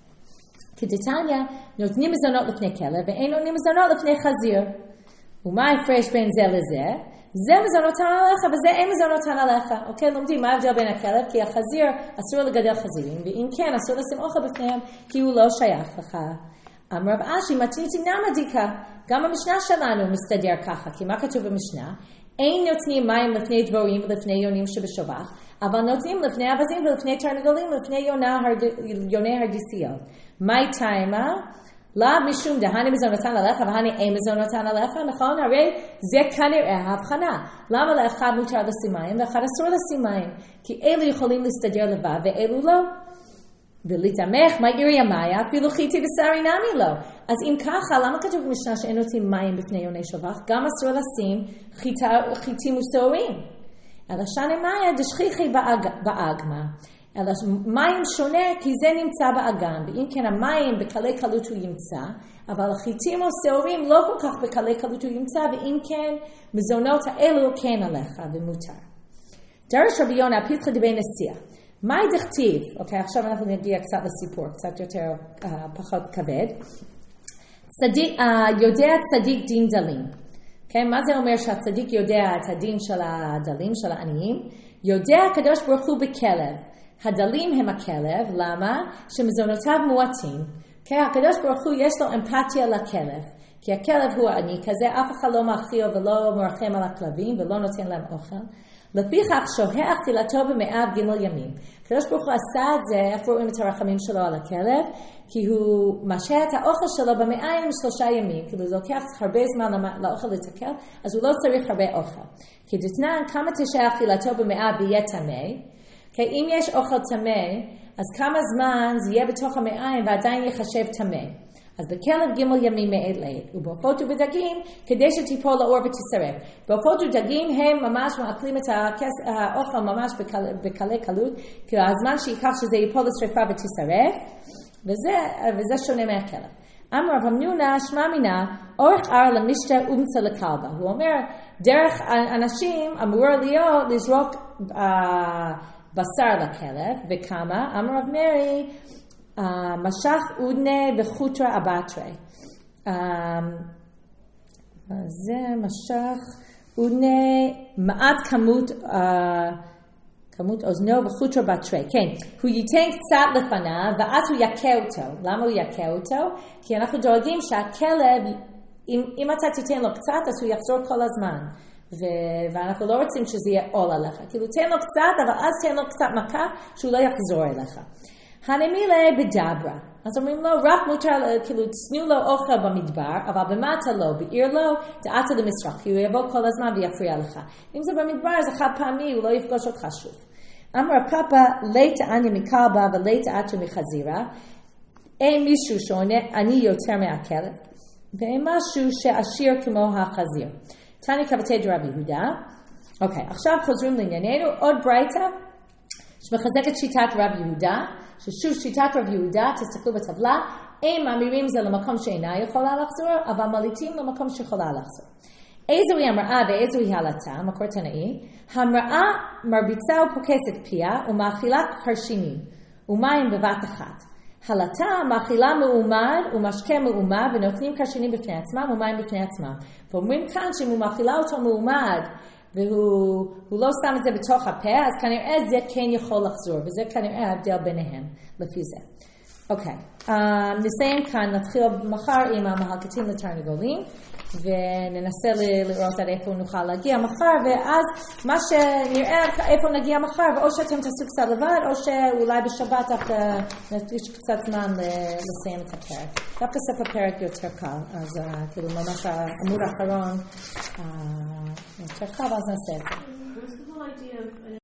Speaker 1: כדתניא, נותנים מזונות לפני כלב, ואין נותנים מזונות לפני חזיר. ומה ההפרש בין זה לזה? זה מזונותן עליך, וזה אין מזונותן עליך. אוקיי, לומדים מה ההבדל בין הכלב? כי החזיר אסור לגדל חזירים, ואם כן, אסור לשים אוכל בפניהם, כי הוא לא שייך לך. אמר רב אשי, מתניתי נמה דיקה. גם המשנה שלנו מסתדר ככה, כי מה כתוב במשנה? אין נותנים מים לפני דבורים ולפני יונים שבשובח, אבל נותנים לפני אבזים ולפני תרנגולים, לפני יוני הרדיסיות. מהי טיימה? לא משום דהני מזונותן עליך והני אין מזונותן עליך, נכון? הרי זה כנראה ההבחנה. למה לאחד מותר לשים מים ואחד אסור לשים מים? כי אלו יכולים להסתדר לבד ואלו לא. ולהתעמך, מה עירי המאיה? אפילו חיטי ושרי נמי לא. אז אם ככה, למה כתוב במשנה שאין נותנים מים בפני יוני שבח? גם אסור לשים חיטים ושעורים. אלא שני מאיה דשכיחי באגמה. אלא מים שונה כי זה נמצא באגם, ואם כן המים בקלי קלות הוא ימצא, אבל החיטים או שעורים לא כל כך בקלי קלות הוא ימצא, ואם כן מזונות האלו כן עליך ומותר. דרש רבי יונה, פיתחה דבי נשיאה. מהי דכתיב? אוקיי, עכשיו אנחנו נגיע קצת לסיפור, קצת יותר uh, פחות כבד. צדיק, uh, יודע צדיק דין דלים. Okay, מה זה אומר שהצדיק יודע את הדין של הדלים, של העניים? יודע הקדוש ברוך הוא בכלב. הדלים הם הכלב, למה? שמזונותיו מועטים. Okay, הקדוש ברוך הוא יש לו אמפתיה לכלב. כי הכלב הוא עני כזה, אף אחד לא מאכיל ולא מרחם על הכלבים ולא נותן להם אוכל. לפיכך שוהה אכילתו במאה גימל ימים. הקדוש ברוך הוא עשה את זה, איך רואים את הרחמים שלו על הכלב? כי הוא משהה את האוכל שלו במאה עם שלושה ימים, כאילו זה לוקח הרבה זמן לאוכל לתקל, אז הוא לא צריך הרבה אוכל. כי דתנן, כמה תשהה אכילתו במאה ויהיה טמא, כי אם יש אוכל טמא, אז כמה זמן זה יהיה בתוך המאה ועדיין יחשב טמא. אז בכלב גימל ימים מעת לעת, ובעופות ובדגים, כדי שתיפול לאור ותשרף. בעופות ובדגים הם ממש מעכלים את האוכל ממש בקלי קלות, כי הזמן שיקח שזה ייפול לשרפה ותשרף, וזה, וזה שונה מהכלב. אמר רב אמנונה, שמע מינה, אורך אר למשתה ומצא לכלבה. הוא אומר, דרך אנשים אמור להיות לזרוק אה, בשר לכלב, וכמה? אמר רב מרי, Uh, משך עודנה וחוטרה אבטרי. Uh, זה משך עודנה מעט כמות, uh, כמות אוזנו וחוטרה בטרי. כן, הוא ייתן קצת לפניו ואז הוא יקה אותו. למה הוא יקה אותו? כי אנחנו דואגים שהכלב, אם, אם אתה תיתן לו קצת, אז הוא יחזור כל הזמן. ו- ואנחנו לא רוצים שזה יהיה עול עליך. כאילו תן לו קצת, אבל אז תן לו קצת מכה שהוא לא יחזור אליך. הנמילה בדברה. אז אומרים לו, רק מותר, כאילו, תנו לו אוכל במדבר, אבל במטה לא, בעיר לא, דעתה למשחק, כי הוא יבוא כל הזמן ויפריע לך. אם זה במדבר, זה חד פעמי, הוא לא יפגוש אותך שוב. אמר פאפה, לית אני מכלבה ולית עתה מחזירה, אין מישהו שעונה, אני יותר מהכלב, ואין משהו שעשיר כמו החזיר. תני כבתי דרב יהודה. אוקיי, עכשיו חוזרים לענייננו, עוד ברייתא, שמחזקת שיטת רב יהודה, ששוב שיטת רב יהודה, תסתכלו בטבלה, אין מאמירים זה למקום שאינה יכולה לחזור, אבל מליטים למקום שיכולה לחזור. איזוהי המראה ואיזוהי העלתה, מקור תנאי, המראה מרביצה ופוקסת פיה ומאכילה קרשינים, ומים בבת אחת. העלתה מאכילה מעומד ומשקה מעומד ונותנים קרשינים בפני עצמם ומים בפני עצמם. ואומרים כאן שאם הוא מאכילה אותו מעומד, והוא לא שם את זה בתוך הפה, אז כנראה זה כן יכול לחזור, וזה כנראה ההבדל ביניהם, לפי זה. אוקיי, okay. um, נסיים כאן, נתחיל מחר עם המהלקטים לתרנגולים, וננסה ל- לראות עד איפה נוכל להגיע מחר, ואז מה שנראה איפה נגיע מחר, או שאתם תעשו קצת לבד, או שאולי בשבת נקדיש קצת זמן לסיים את הפרק. דווקא סוף הפרק יותר קל, אז uh, כאילו ממש העמוד האחרון uh, יותר קל, ואז נעשה את זה.